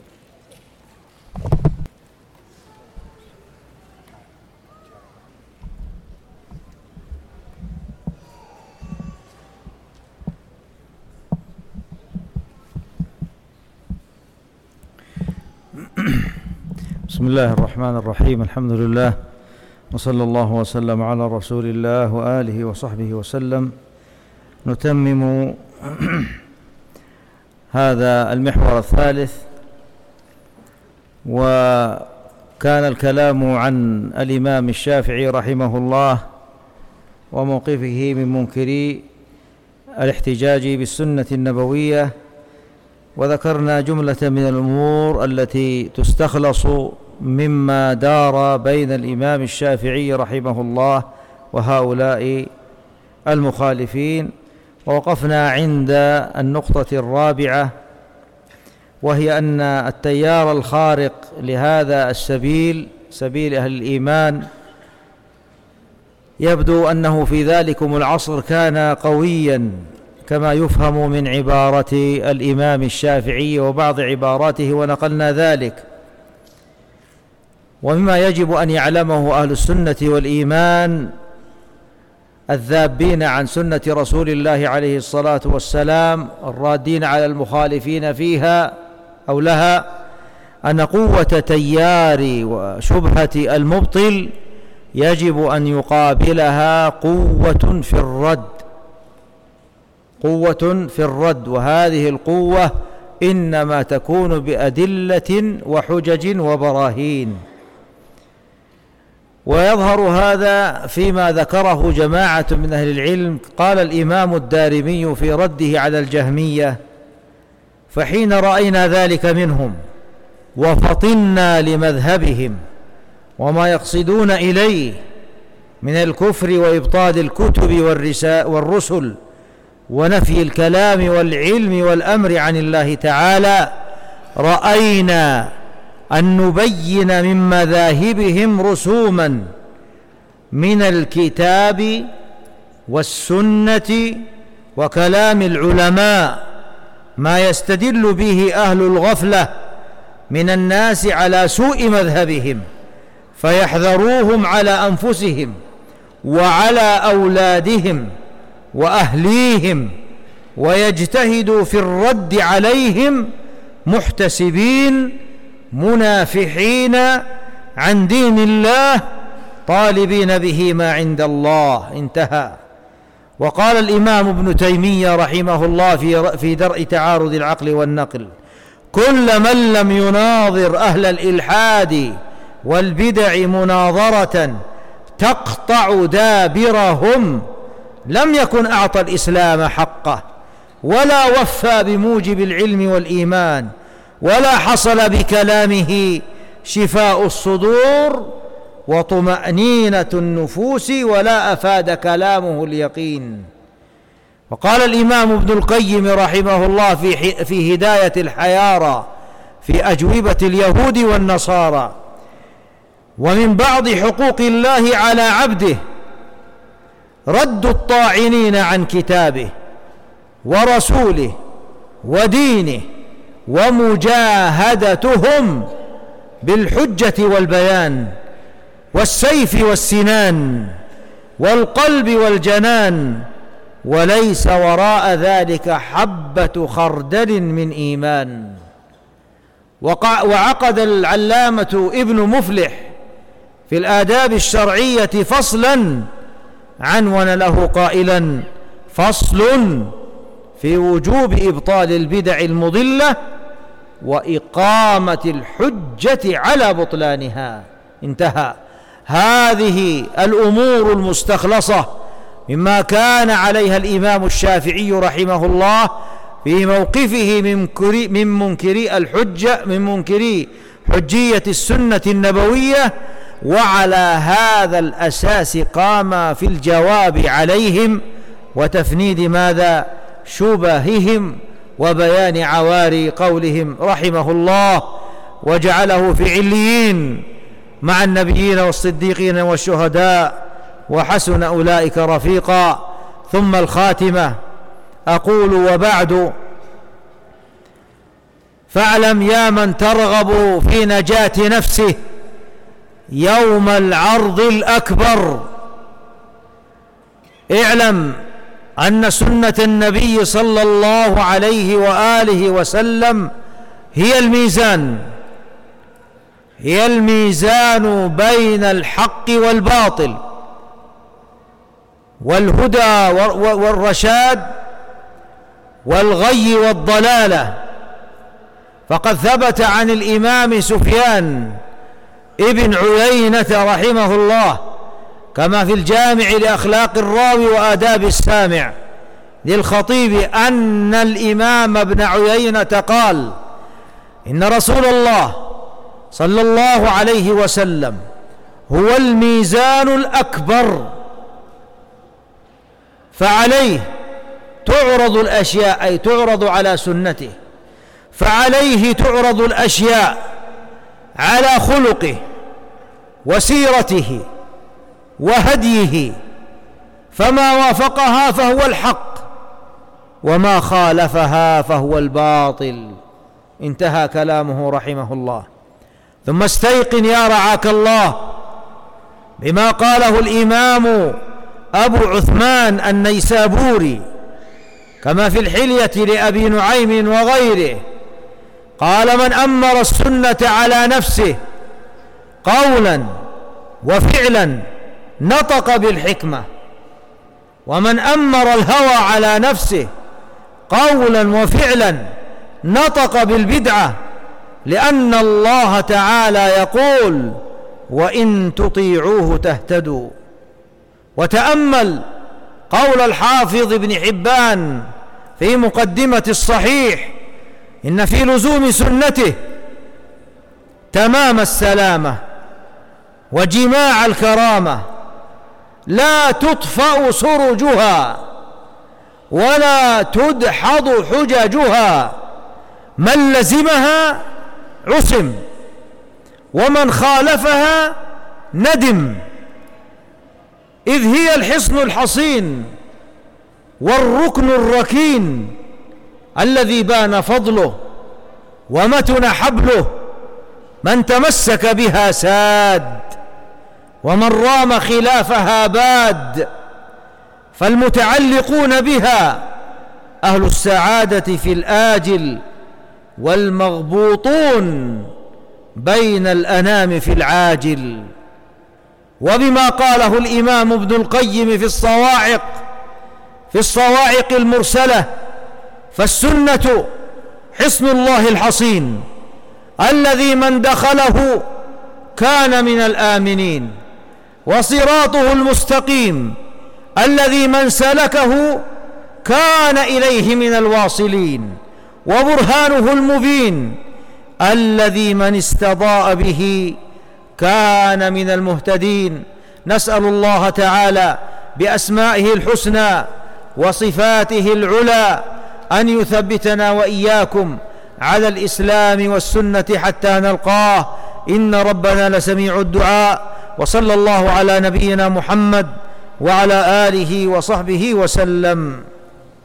بسم الله الرحمن الرحيم. الحمد لله، وصلى الله وسلم على رسول الله وآله وصحبه وسلم. نتمم هذا المحور الثالث وكان الكلام عن الإمام الشافعي رحمه الله وموقفه من منكري الاحتجاج بالسنة النبوية، وذكرنا جملة من الأمور التي تستخلص مما دار بين الإمام الشافعي رحمه الله وهؤلاء المخالفين، ووقفنا عند النقطة الرابعة، وهي أن التيار الخارق لهذا السبيل، سبيل أهل الإيمان، يبدو أنه في ذلكم العصر كان قويا كما يفهم من عبارة الإمام الشافعي وبعض عباراته، ونقلنا ذلك. ومما يجب أن يعلمه أهل السنة والإيمان الذابين عن سنة رسول الله عليه الصلاة والسلام الرادين على المخالفين فيها أو لها، أن قوة تيار وشبهة المبطل يجب أن يقابلها قوة في الرد، قوة في الرد، وهذه القوة إنما تكون بأدلة وحجج وبراهين. ويظهر هذا فيما ذكره جماعة من أهل العلم. قال الإمام الدارمي في رده على الجهمية: فحين رأينا ذلك منهم وفطنا لمذهبهم وما يقصدون إليه من الكفر وإبطال الكتب والرسل ونفي الكلام والعلم والأمر عن الله تعالى، رأينا أن نبين من مذاهبهم رسوما من الكتاب والسنة وكلام العلماء ما يستدل به أهل الغفلة من الناس على سوء مذهبهم، فيحذروهم على أنفسهم وعلى أولادهم وأهليهم، ويجتهدوا في الرد عليهم محتسبين منافحين عن دين الله طالبين به ما عند الله. انتهى. وقال الإمام ابن تيمية رحمه الله في درء تعارض العقل والنقل: كل من لم يناظر أهل الإلحاد والبدع مناظرة تقطع دابرهم لم يكن أعطى الإسلام حقه، ولا وفى بموجب العلم والإيمان، ولا حصل بكلامه شفاء الصدور وطمأنينة النفوس، ولا أفاد كلامه اليقين. وقال الإمام ابن القيم رحمه الله في هداية الحيارى في أجوبة اليهود والنصارى: ومن بعض حقوق الله على عبده رد الطاعنين عن كتابه ورسوله ودينه، ومجاهدتهم بالحجة والبيان والسيف والسنان والقلب والجنان، وليس وراء ذلك حبة خردل من إيمان. وعقد العلامة ابن مفلح في الآداب الشرعية فصلا عنون له قائلا: فصل في وجوب إبطال البدع المضلة وإقامة الحجة على بطلانها. انتهى. هذه الأمور المستخلصة مما كان عليها الإمام الشافعي رحمه الله في موقفه من منكري الحجة، من منكري حجية السنة النبوية، وعلى هذا الأساس قام في الجواب عليهم وتفنيد ماذا؟ شبههم وبيان عواري قولهم رحمه الله، وجعله في عليين مع النبيين والصديقين والشهداء وحسن أولئك رفيقا. ثم الخاتمة: أقول وبعد، فاعلم يا من ترغب في نجاة نفسه يوم العرض الأكبر، اعلم أن سنة النبي صلى الله عليه وآله وسلم هي الميزان، هي الميزان بين الحق والباطل والهدى والرشاد والغي والضلالة، فقد ثبت عن الإمام سفيان ابن عيينة رحمه الله كما في الجامع لأخلاق الراوي وآداب السامع للخطيب أن الإمام ابن عيينة قال: إن رسول الله صلى الله عليه وسلم هو الميزان الأكبر، فعليه تعرض الأشياء، أي تعرض على سنته، فعليه تعرض الأشياء على خلقه وسيرته وهديه، فما وافقها فهو الحق وما خالفها فهو الباطل. انتهى كلامه رحمه الله. ثم استيقن يا رعاك الله بما قاله الإمام أبو عثمان النيسابوري كما في الحلية لأبي نعيم وغيره، قال: من أمر السنة على نفسه قولا وفعلا نطق بالحكمة، ومن أمر الهوى على نفسه قولا وفعلا نطق بالبدعة، لأن الله تعالى يقول: وإن تطيعوه تهتدوا. وتأمل قول الحافظ ابن حبان في مقدمة الصحيح: إن في لزوم سنته تمام السلامة وجماع الكرامة، لا تطفأ سرجها ولا تدحض حججها، من لزمها عصم ومن خالفها ندم، إذ هي الحصن الحصين والركن الركين الذي بان فضله ومتن حبله، من تمسك بها ساد ومن رام خلافها باد، فالمتعلقون بها أهل السعادة في الآجل، والمغبوطون بين الأنام في العاجل. وبما قاله الإمام ابن القيم في الصواعق المرسلة: فالسنة حصن الله الحصين الذي من دخله كان من الآمنين، وصراطه المستقيم الذي من سلكه كان إليه من الواصلين، وبرهانه المبين الذي من استضاء به كان من المهتدين. نسأل الله تعالى بأسمائه الحسنى وصفاته العلى أن يثبتنا وإياكم على الإسلام والسنة حتى نلقاه، إن ربنا لسميع الدعاء. وصلى الله على نبينا محمد وعلى آله وصحبه وسلم.